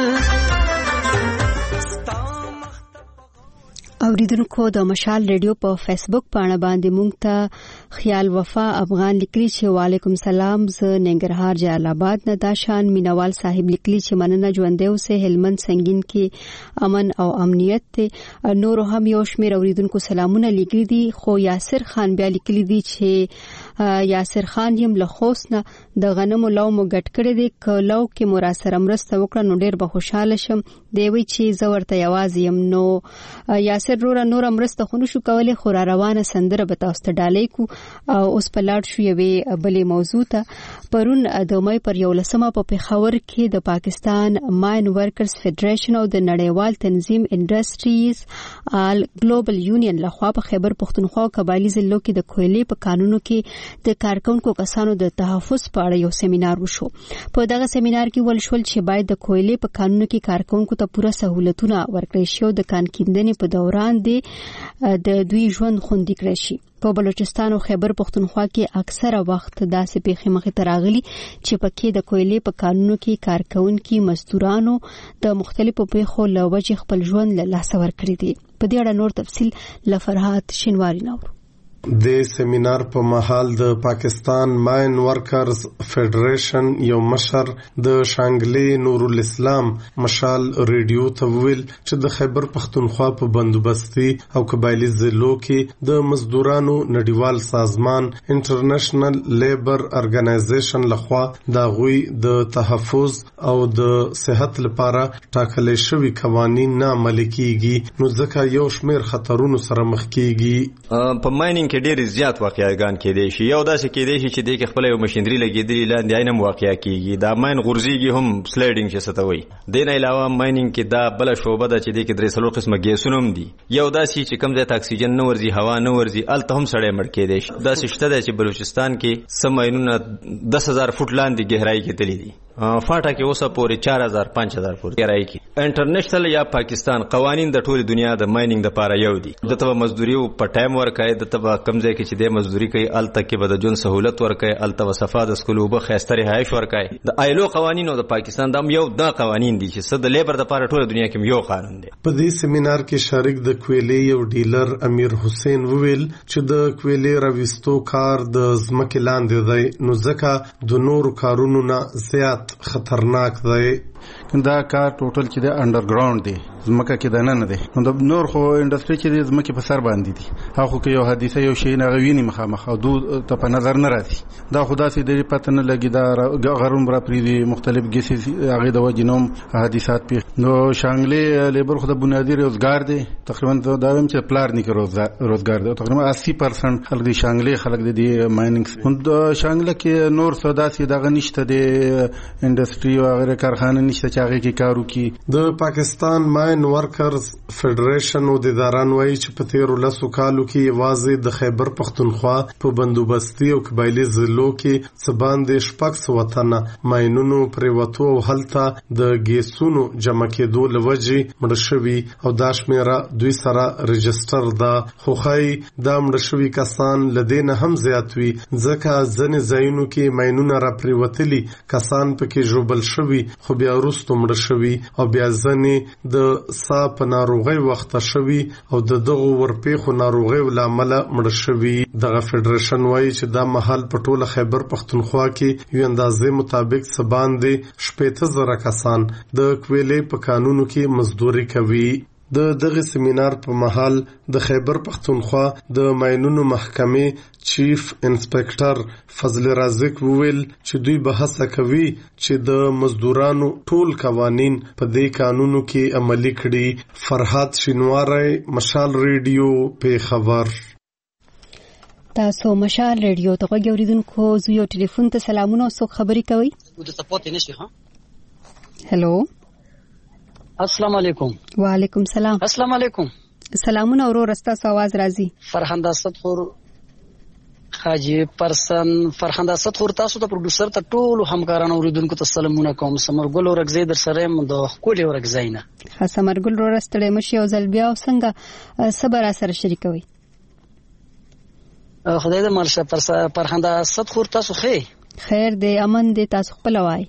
[SPEAKER 1] اوریدونکو د مشال ریډیو په فیسبوک باندې مونږ ته خیال وفا افغان لیکلی چې وعلیکم سلام ز ننګرهار جلال آباد نه داشان مینوال صاحب لیکلی چې مننه ژوندې اوسه هلمند سنگین کې امن او امنیت ته نور هم یو شمیر اوریدونکو سلامونه لیکلي دي. خو یاسر خان بیا لیکلی دي چې یاسر خان یم له خوست نه د غنمو لو مو ګټ کړی دی کلو کې مراسره مرسته وکړه نو ډیر به خوشاله شم دی وی چې زورته یوازې یم نو یاسر نور مرسته خو نشو کولای خو روانه سندره به تاسو ته ډالې کو او اوس په لاړ شو یوې بلې موضوع ته. پرون د مې پر 11 په پیښور کې د پاکستان ماین ورکرز فدریشن او د نړیوال تنظیم انډستریز آل ګلوبل یونین لخوا په خیبر پختونخوا او قبایلی ضلعو کې د کویلې په قانونو کې د کارکونکو کسانو د تحفظ په اړه یو سیمینار وشو. په دغه سیمینار کې ول شول چې باید د کویلې په قانونو کې کارکونکو ته پوره سہولتونه ورکړي شي او د کان کیندنې په دوران د دوی ژوند خوندي کړي شي. په بلوچستان او خیبر پختونخوا کې اکثره وخت داسې پیښې مخې ته راغلي چې پکې د کویلې په قانونو کې کارکونکو مزدورانو د مختلفو پیښو له وجې خپل ژوند له لاسه ورکړي دي. په دې اړه نور تفصیل لفرحات شینواری نور.
[SPEAKER 21] د سیمینار په محل د پاکستان ماین ورکرز فدریشن یو مشر د شانګلی نور الاسلام مشال ریډیو ته ویل چې د خیبر پختونخوا په بندوبستي او قبایلی ضلعو کې د مزدورانو نړیوال سازمان انټرنیشنل لیبر ارګنایزیشن لخوا د غوي د تحفظ او د صحت لپاره ټاکلې شوی قوانین نه عملي کیږي، نو ځکه یو شمیر خطرونو سره مخ کیږي.
[SPEAKER 22] په مایننګ کې ډېر زیات واقعیتګان کېدای شي، یو داسې کېدای شي چې د خپل یو ماشينري لګېدلې لاندې عینم واقعیا کیږي، دا ماین غورځيږي هم سلایډینګ چې ستوي. دین علاوه مایننګ کې دا بل شوبه ده چې د کې درې څلور قسمه ګیسونه هم دي، یو داسې چې کم ځای ته اکسیجن نه ورځي، هوا نه ورځي، الته هم سړی مړ کېدای شي. داسې شته چې بلوچستان کې سم ماینونه 10,000 فوټ لاندې گہرائی کې تللی دي، فاټا کې اوسه پورې 4,000 5,000 فوټ گہرائی کې. انټرنیشنل یا پاکستان قوانین د ټوله دنیا د مایننګ لپاره یو دي. د تبه مزدوري په ټایم ورکای، د تبه کمزې کې چې د مزدوري کوي الته کې به د جون سہولت ورکای، الته وصفه د سکول وب خاستري هایش ورکای. د آیلو قوانینو د پاکستان د یو دا قوانین دي چې د لیبر لپاره ټوله دنیا کې یو قانون دی.
[SPEAKER 21] په دې سیمینار کې شریک د کویلې یو ډیلر امیر حسین وویل چې د کویلې راوستو کار د ځمکې لاندې دی، نو ځکه د نورو کارونو نه زیات خطرناک دی.
[SPEAKER 23] دا کار ټوټل چې د انډرګراوند دی، زمکه کې د نه دی. نو د نور خو انډستری چې د زمکه په سر باندې دي، هغه کې یو حادثه یو شی نه غویني مخامخ او دو ته په نظر نه راځي. دا خدا سي د پته نه لګي، دا غروم را پریدي مختلف ګیسز هغه د وجنوم حادثات پی. نو شانګلي لیبر خو د بنیادی روزګار دی، تقریبا دا هم چې پلار نه کې روزګار دی. تقریبا 80% خلک دی شانګلي خلک دی مایننګ. نو شانګلي کې نور سودا سي دغه نشته د انډستری او غیر کارخانه نشته چې هغه کې کارو کی.
[SPEAKER 21] د پاکستان ماین ورکرز فدریشن او د اداران وایي چې په تیرو لسو کالو کې یوازې د خیبر پختونخوا په بندوبستي او قبایلی ضلعو کې څه باندې 600 تنه ماینونو پریوتو او هلته د ګیسونو جمع کېدو لوجې مړ شوي او دا شمیره دوی سره رجستر ده. خو خی دا مړ شوي کسان لدین هم زیات وي، ځکه ځنې ځایونو کې ماینونه را پریوتلي کسان پکې ژوبل شوي، خو بیا وروسته مړ شوي او بیا ځنې د سا په ناروغۍ وخته شوي او د دغو ورپېښو ناروغیو له امله مړ شوي. دغه فدریشن وایي چې دا مهال په ټوله خیبر پختونخوا کې یو اندازې مطابق څه باندې 60,000 کسان د کویلې په کانونو کې مزدوري کوي. د دغه سیمینار په محل د خیبر پختونخوا د ماینونو محکمې چیف انسپکټر فضل رازق وویل چې دوی به هڅه کوي چې د مزدورانو ټول قوانین په دې قانونو کې عملي کړي. فرحات شینواری، مشال ریډیو، پیښور.
[SPEAKER 1] تاسو مشال ریډیو ته غوږ اوریدونکو، زه یو ټلیفون ته سلامونه او څوک خبرې کوي؟
[SPEAKER 24] د سپورت نشي. ها
[SPEAKER 1] هلو،
[SPEAKER 24] السلام علیکم.
[SPEAKER 1] وعلیکم سلام.
[SPEAKER 24] السلام علیکم.
[SPEAKER 1] سلامونه ورور، تاسو आवाज راځي.
[SPEAKER 24] فرهنګ صدخور حاجی پرسن فرهنګ صدخور، تاسو ته پروډوسر ته ټول همکارانو اوریدونکو ته سلامونه کوم. سمرګل ورګزی در سره م د خولي ورګزی نه.
[SPEAKER 1] سمرګل ورستړې مشي او زلبیا او څنګه صبر سره شریکوي.
[SPEAKER 24] خدای دې مرشه فرهنګ صدخور، تاسو
[SPEAKER 1] خیر دې امن دې، تاسو خپل وای.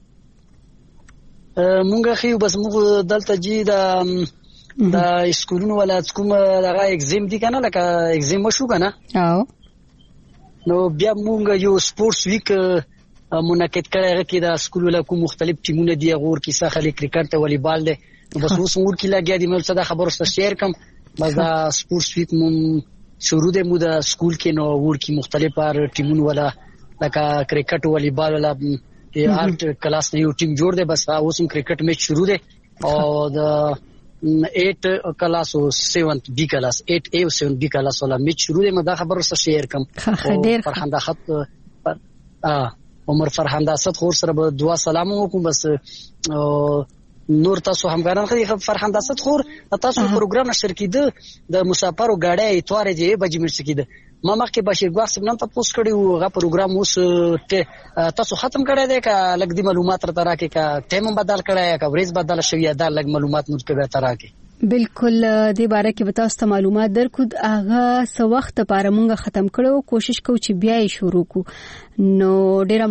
[SPEAKER 24] مونږه خو بس موږ دلته جی د اسکولونو ولا کوم دغه ایگزام دي کنه، لکه ایگزام وشو کنه،
[SPEAKER 1] او
[SPEAKER 24] نو بیا مونږ یو سپورتس ویک منعقد کړی کې د اسکول ولا کوم مختلف ټیمونه دي، غور کې ساخلي کرکټ ته والیبال دي. نو بس اوس مور کې لګیا دي، مې څه خبرو سره شیر کوم. بس دا سپورتس ویک مون شروع دی مو د اسکول کې، نو ور کې مختلف ټیمونه ولا لکه کرکټ والیبال ولا آرټ کلاس نه یو ټیم جوړ دی. بس اوس هم کرکټ میچ شروع دی او د 8 کلاس او 7 بی کلاس 8A او 7B کلاس ولا میچ شروع دی. مدا خبر سره شیر کوم. فرهنګ خط عمر فرهنګ اسد خور سره به دعا سلام وکم. بس نور تاسو همکاران خو فرهنګ اسد خور تاسو پروګرام نشر کړي د مسافر او گاډي اتوار دی بجې مرچ کړي. ما مخکې بشیر ګواس نن ته پوسټ کړی و، غا پروګرام اوس تاسو ختم کړی دی کا لګ دی معلومات تر راکې کا ټیم بدل کړی کا ورځ بدل شوی دا لګ معلومات نور کې به تر راکې.
[SPEAKER 1] بالکل دې باره کې به تاسو ته معلومات درکو. هغه څه وخت لپاره مونږ ختم کړو، کوشش کوو چې بیا یې شروع کو. نو ډیره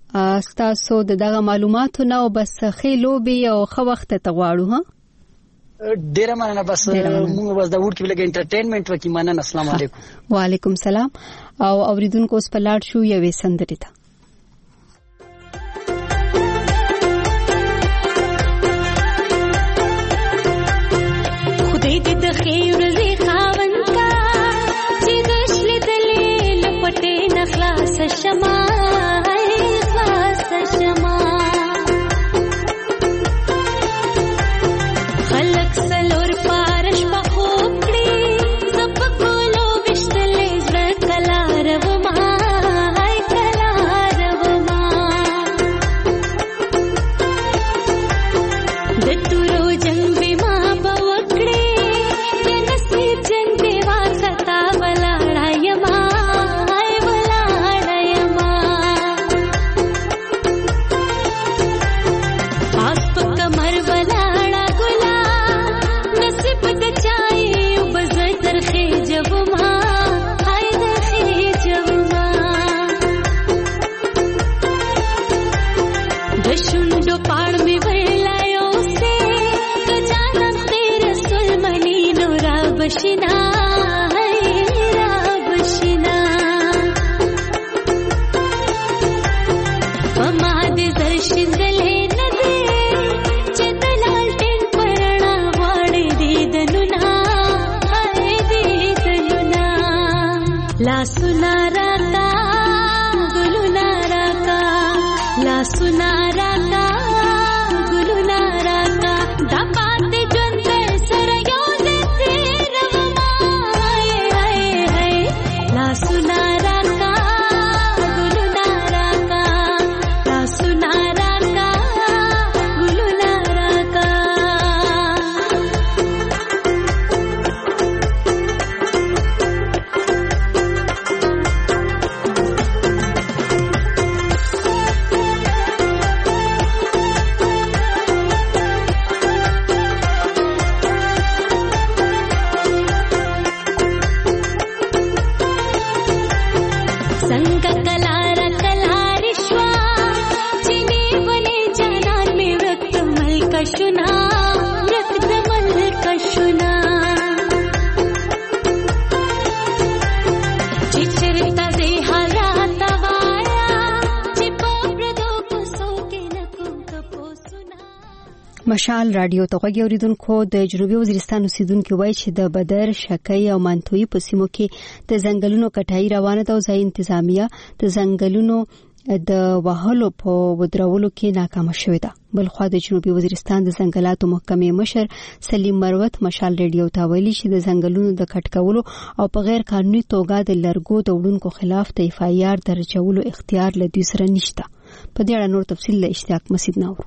[SPEAKER 1] مننه تاسو دغه معلوماتو نه، او بس خې لوبي او خو وخت ته غواړو. ها
[SPEAKER 24] ډیره مننه. بس موږ بس دا وړ کې لګ انټرټینمنټ وکي. مننه. السلام علیکم.
[SPEAKER 1] وعلیکم سلام. او اوریدونکو اوس په لاړ شو یوې سندرې ته.
[SPEAKER 2] خدای دې د خیر زی خاوند کا چې دشل دلیل پټې نخلاص شما خلاص شما خلق سلور پارش بخوکړي زپ کولو وشتلې زړه کلارو ما کلارو ما د تورو جنگ بما بوکړي د نصیب جنگ دیوا خطا ولاړای ما ولاړای ما پاس په کمر ولاړا ګلا نصیب د چای وبز درخې جب ما هاي درخې جب ما د شونډو پاړ می ویلایو سے د جانان تیر سلمنی نورا بشنا را بشنا پما دې درشندلې نه دې چې دلال ټین پرنا واړې دې دنونا دې دنونا لا سنا راتا ګلونا راتا لا سنا راتا ګلونا راتا دا پاتې ژوند سره یو دې تیرما لا سنا راتا ګلونا راتا لا سنا راتا ګلونا راتا څنګه کلاره کلاره شوا چې نیولې جانان مې ورک ملک شنا ورک د ملک شنا چې چرته دې حالات وایا چې په پردو کوڅو کې نکوم کپو سنا.
[SPEAKER 1] مشال رادیو ته غوږی اوریدونکو د جنوبي وزیرستان اوسیدونکو وایي چې د بدر، شکی او منتوي په سیمو کې د ځنګلونو کټای روانه ده او ځای انتظامیه د ځنګلونو د وهلو په ودرولو کې ناکامه شوې ده. بلخوا د جنوبي وزیرستان د ځنګلاتو محکمې مشر سلیم مروت مشال رادیو ته ویلي چې د ځنګلونو د کټ کولو او په غیر قانوني توګه د لرګو د وړونکو خلاف د FIR درجولو اختیار لدی سره نشته. په دې اړه نور تفصیل له اشتیاق مسعود نور.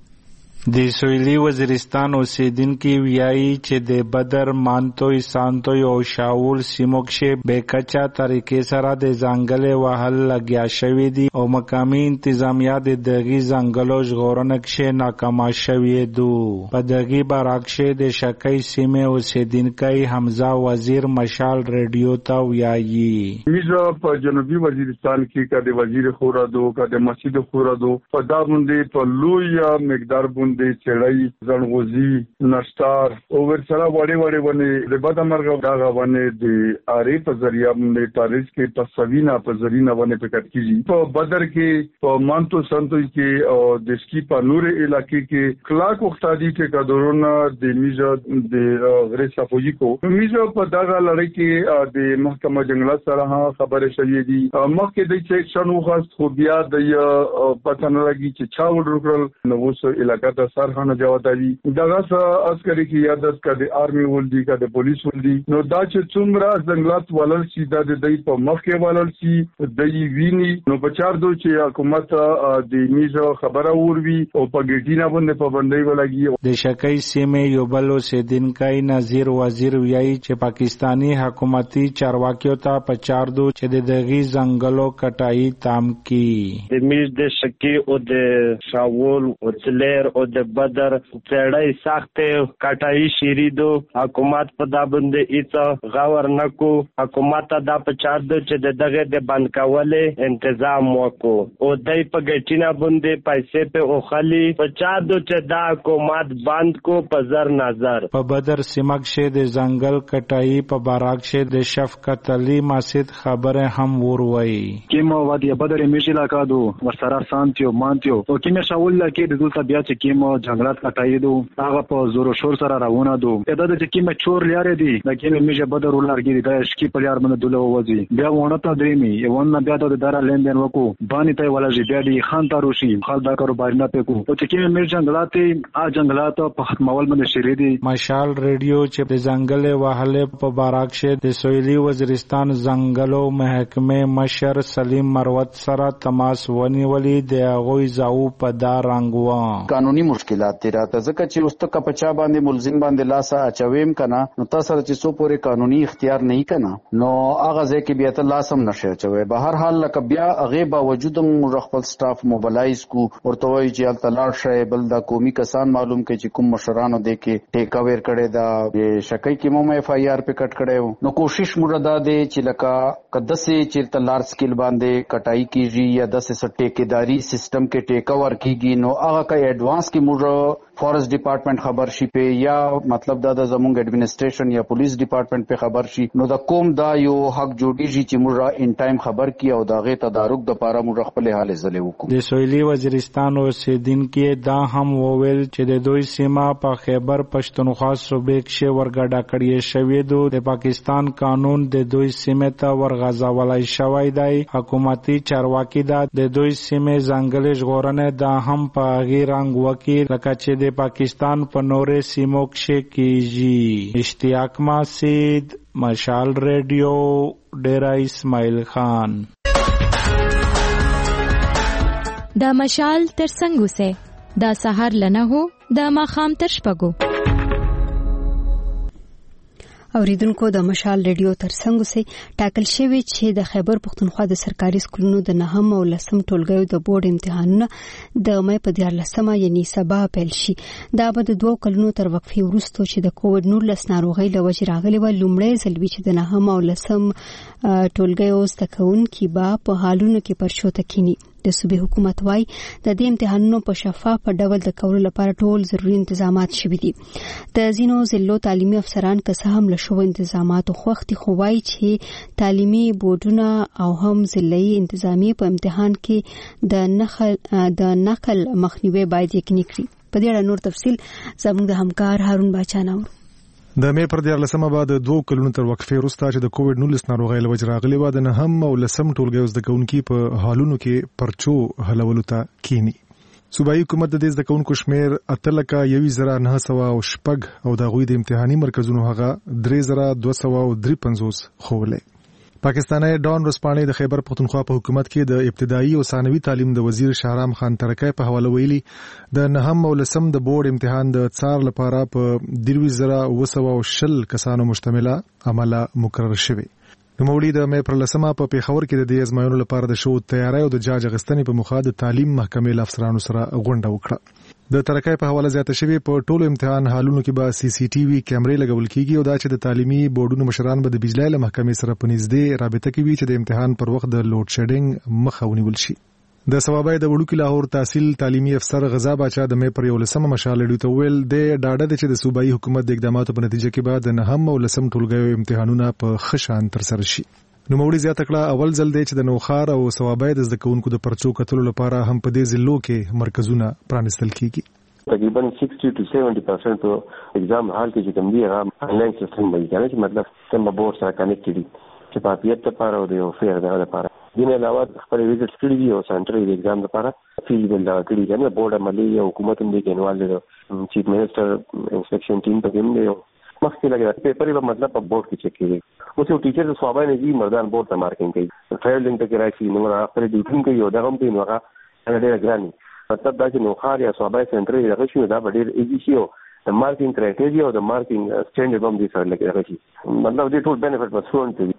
[SPEAKER 4] د سویلي وزیرستان اوسیدونکو ویایي چې د بدر، مانتوي، سانتوي او شاول سیمو کې به کچا طریقې سره د ځنګل وهل لګیا شوې دي او مقامي انتظامیه د دغه ځنګلو ژغورنه کې ناکامه شوې ده. په دغه برعکس د شکی سیمه اوسیدونکو حمزه وزیر مشال رادیو ته ویایي
[SPEAKER 5] میزه په جنوبي وزیرستان کې کده وزیر خورادو کده مسجد خورادو په دا باندې په لوی مقدار باندې چړای زنغوزي نشتار او ورسره وړي وړي باندې د بده مرغ دا باندې د اری په ذریعہ باندې تاریخ کې تصوینا په ذریعہ باندې پکټ کیږي. په بدر کې په مانتو سنتوي کې او د سکی په نور علاقې کې خلاق وختادي کې کډورونه د میزه د غری صفوی کو میزه په دغه لړۍ کې د محکمه جنگلات سره خبره شوې دي. مخکې د سیکشن وخت خو بیا د پته نه لګي چې چا وډرکل نو اوس علاقې ته سرخانه جوادوي دغه عسکري کې یادت کړي آرمي ولدي کړي پولیس ولدي نو دا چې څومره ځنګلات ولر شي د دې په مخ کې ولر شي د ویني نو په چار دو چې حکومت د میزه خبره وروي او په ګټینه باندې پابندۍ ولګي.
[SPEAKER 4] د شکی سیمه یو بل اوسیدونکو نظیر وزیر ویایي چې پاکستانی حکومتي چارواکیو ته په چار دو چې د دغه ځنګلو کټای تام کی
[SPEAKER 6] د میز د شکی او د شاول او تلر او د بدر چړای سخت کټای شيری دو حکومت په دا باندې ایڅ غور نکو حکومت دا په چار د چې دغه د بند کولې تنظیم وکړو او دای په ګټینا باندې پیسې په اوخلی په چار د چې دا حکومت بند کو په زر نظر
[SPEAKER 4] په بدر سیمک شه د ځنګل کټای په باراک شه د شفقت علی مسجد خبره هم وروي
[SPEAKER 7] کیمو وادي بدر میشلا کادو ورسره سانتیو مانتیو او کیمه شاول کې د دلته بیا چې کیمو جنگلات کټای دو هغه په زور شور سره روانه دو دا د کیمه چور لاره دي د کیمه میشه بدر ولرګي د شکی په لار باندې دلو وځي بیا ونه ته دریمي ونه بیا د دارا لیندن وکړو باندې ته ولا بیا دی خان تاروشي خال دا کاروبار نه پکو او چې کیمه میشه جنگلات جنگلات په ختمول باندې شری دي
[SPEAKER 4] مشال ریډیو چې د ځنګل وهله په باراک شه د سویلی وزیرستان ځنګلو محکمه مشر سلیم مروت سره تماس ونیولې د هغوی زاو په دا رنګوا
[SPEAKER 9] قانوني مشکلات دي راته ځکه چې اوس ته کپچا باندې ملزم باندې لاسه اچویم کنه نو تاسو چې سو پورې قانوني اختیار نه کنه نو هغه ځکه بیا ته لاسم نشه چوي به هر حال لکه بیا هغه باوجود خپل سټاف موبلایز کو ورته وایي چې التلار شای بل دا قومي کسان معلوم کوي چې کوم مشرانو دې کې ټیک اویر کړي دا شکای کې مو اف آی آر په کټ کړي نو کوشش مردا دې چې لکه کدسه چیرته لارج سکیل باندې کټای کیږي یا دسه ټیکداري سیستم کې ټیک اوور کیږي نو هغه کا ایڈوانس کې موږ فورست ډپارټمنٹ خبر شي په یا مطلب دا د زمونږ ایڈمنسټریشن یا پولیس ډپارټمنٹ په خبر شي نو دا کوم دا یو حق جوړیږي چې موږ ان ټایم خبر کی او دا غي تدارک د پاره موږ خپل حال زله وکړو
[SPEAKER 4] د سویلی وزیرستان اوسیدونکو دا هم وویل چې د دوی سیمه په خیبر پښتونخوا صوبې کې ورګډا کړی شوی د پاکستان قانون د دوی سیمه ته ورغځولای شوی دی حکومتي چارواکي دا د دوی سیمه ځنګل ژغورنه دا هم په غیر رنګ وکیل لکه چې د پاکستان په نورې سیمو کې کیږي اشتیاق مسجد مشال ریډیو ډیرا اسماعیل خان
[SPEAKER 3] دا مشال تر څنګه سه دا سحر لنه هو دا ماخام تر شپګو
[SPEAKER 1] اوریدونکو د مشال ریډیو ترڅنګ سه ټاکل شوی چې د خیبر پښتونخوا د سرکاري سکولونو د 9م او 10م ټولګیو د بورډ امتحانونه د مې په 14مه یعنی سبا پیل شي دا به د 2 کلونو تر وقفې وروسته چې د کووډ 19 ناروغۍ له وجې راغلي و لومړی ځل وی چې د 9م او 10م ټولګیو زده کوونکي به په حالونو کې پرشوته کینی د صوبې حکومت وايي د دې امتحانونو په شفاف ډول د کولو لپاره ټول ضروري تنظیمات شوي دي د ځینو ضلعو تعلیمي افسران که څه هم له شوو انتظاماتو خوښتي خو وايي چې تعلیمي بورډونه او هم ضلعي انتظامی په امتحان کې د نقل مخنیوي باید یقیني کړي په دې اړه نور تفصیل زموږ د همکار هارون باچانور
[SPEAKER 10] د مې پر 14مه بعد 2 کلونو تر وقفې وروسته چې د کووډ 19 ناروغۍ له وجې راغلي و د 9م او 10م ټولګیو زده کوونکي په حالونو کې پرچو حلولو ته کینی صوبایي حکومت د دې زده کوونکو شمیر 8,900 او د غوي د امتحاني مرکزونو هغه 3,253 خولې پاکستاني ډان رسپانې د خیبر پختونخوا په حکومت کې د ابتدایي او ثانوي تعلیم د وزیر شهرام خان ترکای په حواله ویلي د 9م او 10م د بورډ امتحان د څار لپاره په 2,220 کسانو مشتمله عمله مقرر شوی نوموړي د مې پر 10مه په پیښور کې د دې ازمایونو لپاره د شو تیاری او د جاج غستنې په مخه د تعلیم محکمې افسرانو سره غونډه وکړه د ترکای په حواله زیاته شوی په ټولو امتحان حالونو کې به سی سی ټي وي کیمرې لګول کیږي او دا چې د تعلیمي بورډونو مشران به د بجلی له محکمې سره په نږدې رابطه کې وي چې د امتحان پر وخت د لوډ شیډینګ مخه ونیول شي د ثوابای د وړوکی لاهور تحصیل تعلیمي افسر غزا باچا د مې پر 11مه مشال ډیو ته ویل د ډاډه د چې د صوبایي حکومت د اقداماتو په نتیجه کې بعد د 9م او 10م ټولګیو امتحانونه په خشان تر سره شي نوموړي زیاته کړه اول ځل دی چې د نوخار او ثوابای د زده کوونکو د پرچو کتلو لپاره هم په دې ضلعو کې مرکزونه پرانیستل کیږي
[SPEAKER 25] تقریبا 60 to 70% په ایگزام حال کې چې کوم دی هغه انلاین سیستم باندې کنه چې مطلب سم بورډ سره کنیکټ دي چې په پیټ لپاره او د افیر لپاره دین علاوه خپل ویزټ کړی دی او سنټر د ایگزام لپاره فیل بل کړی دی نه بورډ عملی او حکومت هم دې کې انوالو دی چیف منسٹر انسپیکشن ټیم په کې دی مخکې لګا پیپر یې مطلب په بورډ کې چک کیږي اوس یو ټیچر د صوبای نه دی مردان بورډ ته مارکینګ کوي ټرایلینګ ته راځي نو هغه خپل ډیوټینګ کوي او دا هم دی نو هغه ډېر ګراني مطلب دا چې نوخار یا صوبای سنټر یې راغشي دا ډېر ایزي شي او د مارکینګ کرایټیریا او د مارکینګ سټانډرډ هم دي سره لګي راغشي مطلب دې ټول بینیفټ په څون ته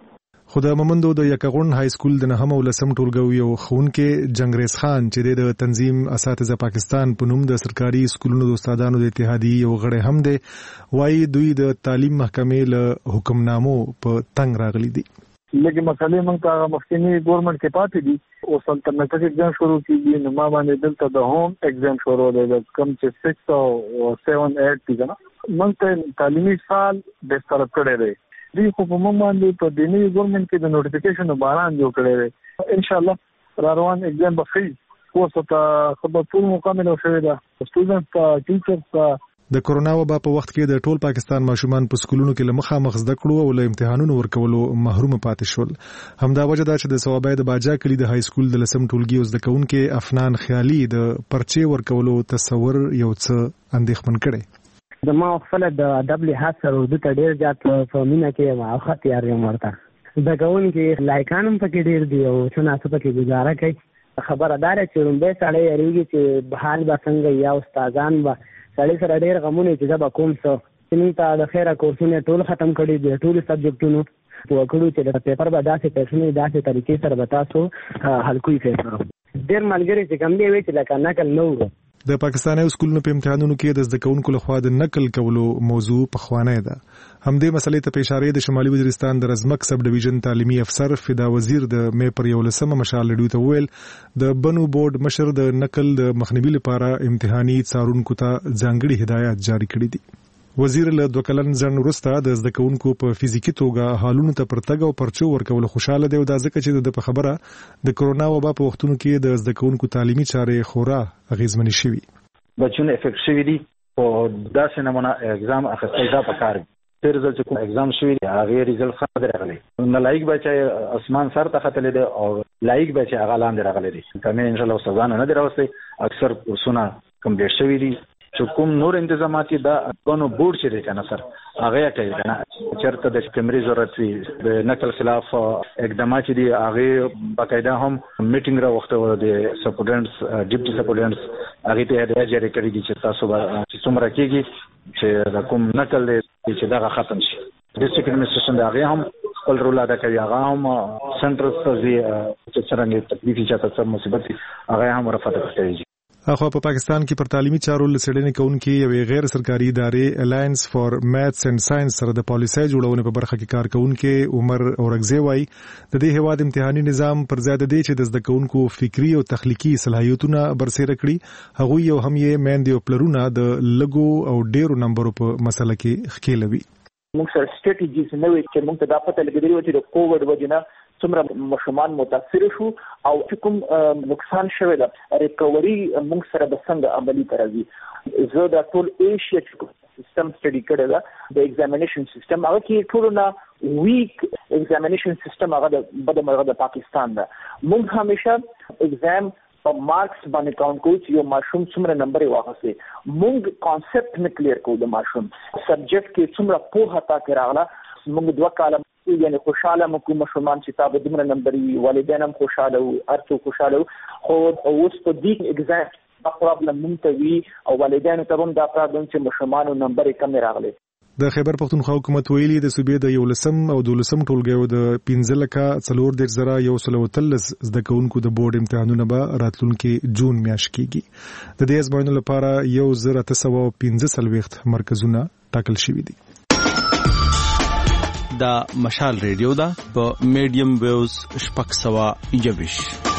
[SPEAKER 10] خو د مومندو د یکغون های سکول د نهم او لسم ټولګي یو ښوونکی جنگریز خان چې د تنظیم اساتذه پاکستان په نوم د سرکاري سکولونو د استادانو د اتحادیې یو غړی هم دی، وایي دوی د تعلیم محکمې له حکمنامو په تنګ راغلي دي.
[SPEAKER 8] لکه مسئلې موږ ته مخکنی ګورنمنت کې پاتې دي، اوس الټرنیټیو ایگزام شروع کیږي، نو ما باندې دلته د هوم ایگزام شروع دی د کم چې 6 او 7 8 دي کنه. موږ ته تعلیمي سال د طرف کړی دی، دوی خو په موږ باندې په دیني ګورنمنت کې د نوټیفیکیشن باران جوړ کړی دی. ان شاء الله را روان ایگزام به فری اوس ته خبر ټول مکمل شوی دا سټوډنټ ته ټیچر ته.
[SPEAKER 10] د کورونا وبا په وخت کې د ټول پاکستان ماشومان په سکولونو کې مخامخ زده کړو او له امتحانونو ورکولو محروم پاتې شول. همدا وجه ده چې د ثوابای د باجا کلی د های سکول د لسم ټولګي اوس د کونکو افنان خیالي د پرچې ورکولو تصور یو څه اندېښمن کړي.
[SPEAKER 11] د ما خپل د ادب لحاظ سره د ډېر زیات فهمونه کې ماخه تیار یم ورته د کون کې لایکانم پکې ډېر دی او څنګه پکې گزاره کوي. خبردار چې رومبه سړی یریږي چې بحال به څنګه یا استادان به سړی سره ډېر غمونه چې دا کوم څه چې ته د خیره کورسونه ټول ختم کړي دي، ټول سبجیکټونو وکړو چې د پیپر به داسې پېښنې داسې طریقې سره به تاسو حل کوي. فیصله ډېر ملګری چې کم دی وی چې لکه نقل نه وو.
[SPEAKER 10] د پاکستاني سکولونو په امتحانونو کې د زده کوونکو لخوا د نقل کولو موضوع په خوانه ده. همدې مسلې ته په اشاره د شمالي وزیرستان د رزمک سب ډیویژن تعلیمي افسر فدا وزیر د مې پر 11 مشال لډو ته ویل د بنو بورډ مشر د نقل د مخنیوي لپاره امتحاني څارونکو ته ځانګړي هدایت جاری کړي دي. وزیر له 2 کلن ځنډ وروسته د زده کوونکو په فزیکی توګه حالونو ته پرتګ او پرچو ورکول خوشاله دی او دا ځکه چې د خبره د کورونا وبا په وختونو کې د زده کوونکو تعلیمي چارې خورا اغیزمنې شوي.
[SPEAKER 12] بچونه افیکټ شوي دي او داسې نمونه اگزام اخیستل دا پکار دي. تیر ځل چې کوم اگزام شوي دي هغه ریزلټ ښه دی راغلی، نو لایق بچي اسمان سر ته ختلې دي او لایق بچي هغه لاندې راغلي دي. کمه ان شاء الله سزا نه دی راوستي، اکثر کورسونه کمپلیټ شوي دي. چې کوم نور انتظامات دا بنو بورډ چې دی کنه سر هغه کوي کنه چرته د کیمرې ضرورت وي د نقل خلاف اقدامات دي هغه باقاعده هم میټینګ را وخته د سپورټنټس ډیپټي سپورټنټس هغه ته هدایت جاری کړی دي چې تاسو چې څومره کېږي چې کوم نقل چې دا ختم شي. ډیسټریکټ ایڈمنسټریشن دا هغه هم خپل رول ادا کوي، هغه هم سنټرز ته چې څنګه تکلیفي چاته څه مصیبت هغه هم رفع کوي.
[SPEAKER 10] اخو په پاکستان کې پر تعلیمي چارو لسړنې کوونکې یو غیر سرکاري ادارې الاینس فار میثس اینڈ ساينس سره د پالیسۍ جوړونې په برخه کې کار کوونکې عمر اورګزی وایي د دې هواد امتحاني نظام پر ځای د دې چې د زده کوونکو فکری او تخلیقي صلاحیتونه برسېره کړي هغه یو هم یې مېندې او پلرونه د لګو او ډېرو نمبرو په مسله کې ښکېلوي.
[SPEAKER 14] موږ سره سټریټیجیز نه وي چې موږ ته دا پته لګېدلی و چې د کووډ وجنه څومره ماشومان متاثر شو او چې کوم نقصان شوی ده ریکوري موږ سره به څنګه عملي راځي. زه د ټول ایشیا سیستم سټډي کړی ده د ایگزامینیشن سیستم هغه کې ټول نه ویک ایگزامینیشن سیستم هغه د بدمرغه د پاکستان ده. موږ همیشه ایگزام په مارکس باندې کاونټ کوو چې یو ماشوم څومره نمبر یې واخیستی. موږ کانسپټ نه کلیر کوو د ماشوم سبجیکټ کې څومره پوهه تا کې راغله. موږ 2 کاله یعنی خوشاله مکو ماشومان چې تاسو دمر نمبرې والدین هم خوشاله او ارڅو خوشاله خو اوس په دې ایگزام دا پرابلم منتوي او والدین ته هم دا پرابلم چې ماشومان نمبرې کم راغلي.
[SPEAKER 10] د خیبر پختونخوا حکومت ویلي د صوبې د 11 او 12 ټولګیو د 15,413 زده کوونکو د بورډ امتحانونه به راتلونکي جون میاشت کېږي. د دې ازموینو لپاره 1815 مرکزونه ټاکل شوي دي.
[SPEAKER 15] دا مشال ریډیو دا په میډیم ویوز 621.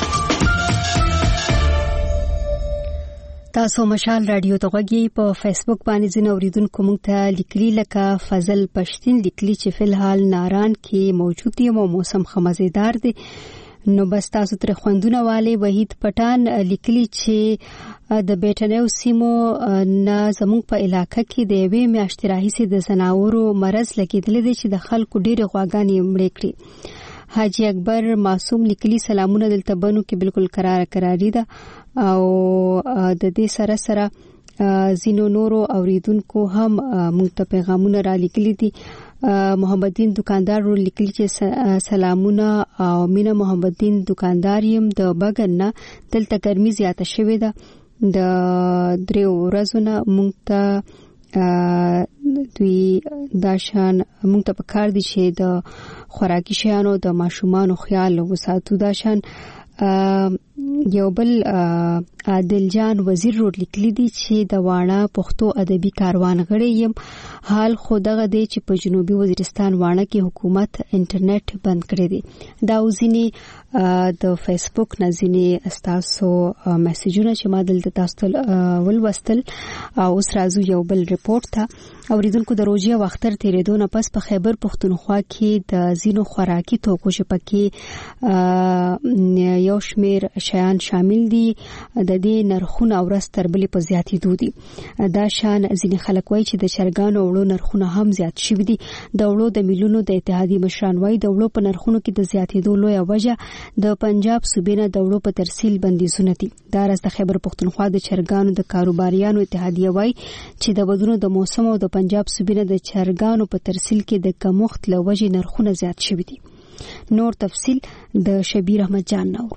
[SPEAKER 1] تاسو مشال رادیو ته غوږی په فیسبوک باندې ځین اوریدونکو مونږ ته لیکلي لکه فضل پښتين لیکلي چې فلحال ناران کې موجود دي او موسم خمزیدار دی. نو بس تاسو تر خوندونه والے وحید پټان لیکلي چې د بیٹنیو سیمو نه زموږ په علاقې کې د یوې میاشتې راهیسې د زناورو مرض لګېدلی دی چې د خلکو ډېرې غواګانې مړې کړي. حاجی اکبر معصوم لیکلي سلامونه دلته بنو کې بالکل قراری ده او د دې سره زینو نورو اوریدونکو هم موږ ته پیغامونه را لیکلي دي. محمد دین دکاندار لیکلي چې سلامونه او مینا محمد دین دکاندار يم د بغن نه دلته ګرمي زیاته شوې ده د 3 ورځې موږ ته دوی دا شان موږ ته پکار دي چې د خوراکي شیانو د ماشومانو خیال وساتو. دا شان یو بل عادل جان وزیر روډ لیکلی دی چې د واڼه پښتو ادبي کاروان غړی یم. حال خو دغه دی چې په جنوبي وزیرستان واڼه کې حکومت انټرنیټ بند کړی دی. دا ځینې د فیسبوک نه ځینې تاسو میسجونه چې ما دلته تاسو ولوستل. اوس راځو یو بل ریپورت ته. اوریدونکو د روژې او اختر تیرېدو نه پس په خیبر پښتونخوا کې د ځینو خوراکي توکو چې پکې یو شمېر شیان شامل دي د دې نرخونه ورځ تر بلې په زیاتېدو دي. دا شان ځینې خلک وایي چې د چرګانو وړو نرخونه هم زیات شوي دي. د وړو د میلونو د اتحادیې مشران وایي د وړو په نرخونو کې د زیاتېدو لویه وجه د پنجاب صوبې نه د وړو په ترسیل بندیزونه دي. دا راز د خیبر پښتونخوا د چرګانو د کاروباریانو اتحادیه وایي چې د بدونو د موسم او د پنجاب صوبې نه د چرګانو په ترسیل کې د کمښت له وجې نرخونه زیات شوي دي. نور تفصیل د شبیر احمد جان نور.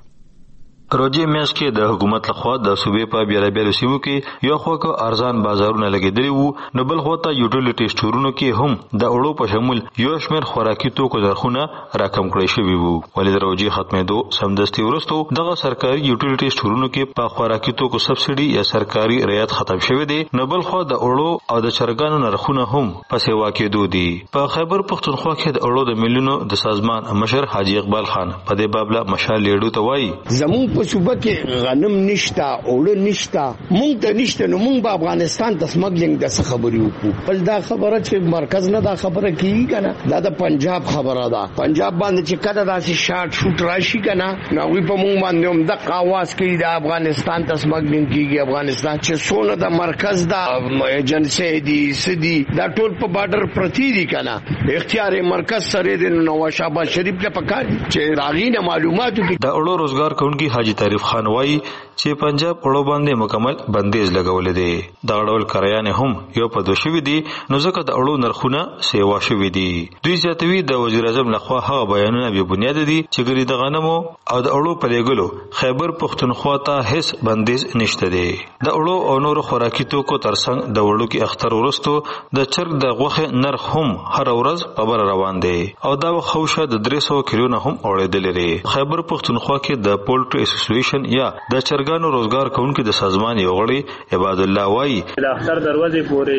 [SPEAKER 13] روجې میاشت کې د حکومت لخوا د صوبې په بیلابیلو سیمو کې یو خواکو ارزان بازارونه لګېدلي وو، نو بل خوا ته یوټیلیټي سټورونو کې هم د اړو په شمول یو شمېر خوراکي توکو نرخونه راکم کړی شوي وو. ولې د روجې ختمېدو سمدستي وروسته دغه سرکاري یوټیلیټي سټورونو کې په خوراکي توکو سبسډي یا سرکاري رعایت ختم شوی دی، نو بل خوا د اړو او د چرګانو نرخونه هم په سیوا کېدو دي. په خیبر پښتونخوا کې د اړو د میلیونو د سازمان مشر حاجی اقبال خان په دې بابله مشال لیډو ته وایي
[SPEAKER 16] زمون په صوبه کې غنم نشتا، اوړه نشتا، مونږ ته نشته، نو مونږ په افغانستان د سمګلینګ د څه خبرې وکړو. بل دا خبره چې مرکز نه دا خبره کیږي کنه، دا د پنجاب خبره ده. پنجاب باندې چې کله داسې شارټ شوټ راشي کنه، نو وی په مونږ باندې هم د قواس کې د افغانستان د سمګلینګ کیږي. افغانستان چې سونه د مرکز د ایجنسی دي سدي دا ټول په بارډر پرتی دي کنه، اختیار مرکز سره د نواز شهباز شریف ته پکار چې راغینه معلوماتو کې
[SPEAKER 13] د اړو روزګار کوونکی حاجی تعریف خان وایي چې پنجاب اړو باندې مکمل بندیز لګولې دي. دا ډول کریانه هم یو په دوه شوی دي، نو ځکه د اړو نرخونه سیوا شوی دي. دوی زیاتوي د وزیر اعظم لخوا هغه بیانونه به بنیاد دي چې ګری د غنمو او د اړو په لګلو خیبر پښتونخوا ته هیڅ بندیز نشته دی. د اړو او نور خوراکي توکو ترڅنګ د وړو کې اختر ورستو د چرګ د غوښه نرخ هم هر ورځ خبر روان دی او دا خوشه د 300 کیلو نه هم اوریدل لري. خیبر پښتونخوا کې د پولټری اسوسییشن یا د چرګانو روزګار کوونکو د سازمان یو غړي عباد الله وایي
[SPEAKER 17] د اختر دروازې پورې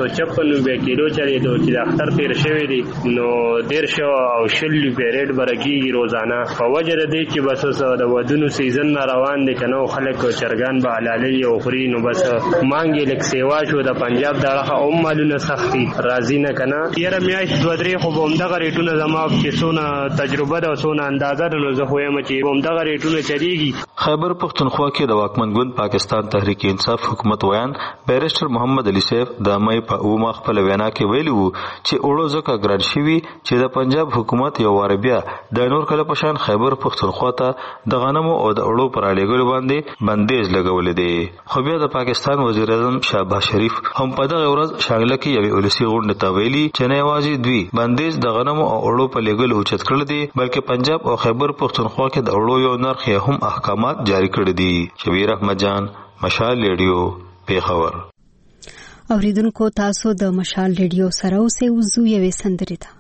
[SPEAKER 17] 256 کیلو چری د اختر تیر شوی دی، نو 150 او 100 پیریډ برګي روزانه په وجه د دې چې بس د ودونو سیزن روان دي کنه، خلک چرګان به علالي او خوري، نو بس مانګي لک سیوا شو د پنجاب دغه او مالونه سختي راځي نه کنه. یره میاش 2-3 خو بومدغه ریټونه زما چې سونه تجربه ده سونه اندازه ده، نو زه خو یم چې بومدغه ریټونه چلیږي.
[SPEAKER 13] خیبر پښتونخوا کې د واکمن ګوند پاکستان تحریک انصاف حکومت ویان بیرسټر محمد علي سیف د مې په اومه خپل وینا کې ویلي وو چې اړو ځکه ګران شوی چې د پنجاب حکومت یو وار بیا د نور کله پشان خیبر پښتونخوا ته د غنمو او د اړو پر اړیګل باندې بندیز لګولې دي. خو بیا د پاکستان وزیر اعظم شهباز شریف هم په دغه ورځ شانګله کې یو ولسی غونډه ته ویلي چې نه یوازې دوی بندیز د غنمو او اړو په لګل اوچت کړل دي، بلکې پنجاب او خیبر پښتونخوا کې د اړو یو نرخ هم احکامات جاری کړی دي. شبیر احمد جان، مشال ریډیو، پیښور.
[SPEAKER 1] اوریدونکو تاسو د مشال ریډیو سره اوسئ. وزو یوې سندرې ته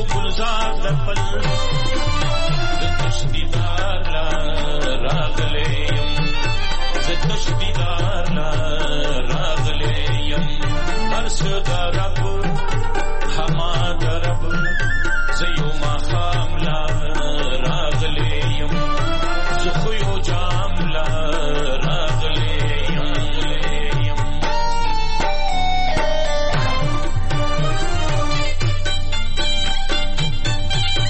[SPEAKER 18] گلزار در پل زتشدیدار راغلیم زتشدیدار راغلیم هر سو دا رب حما دا رب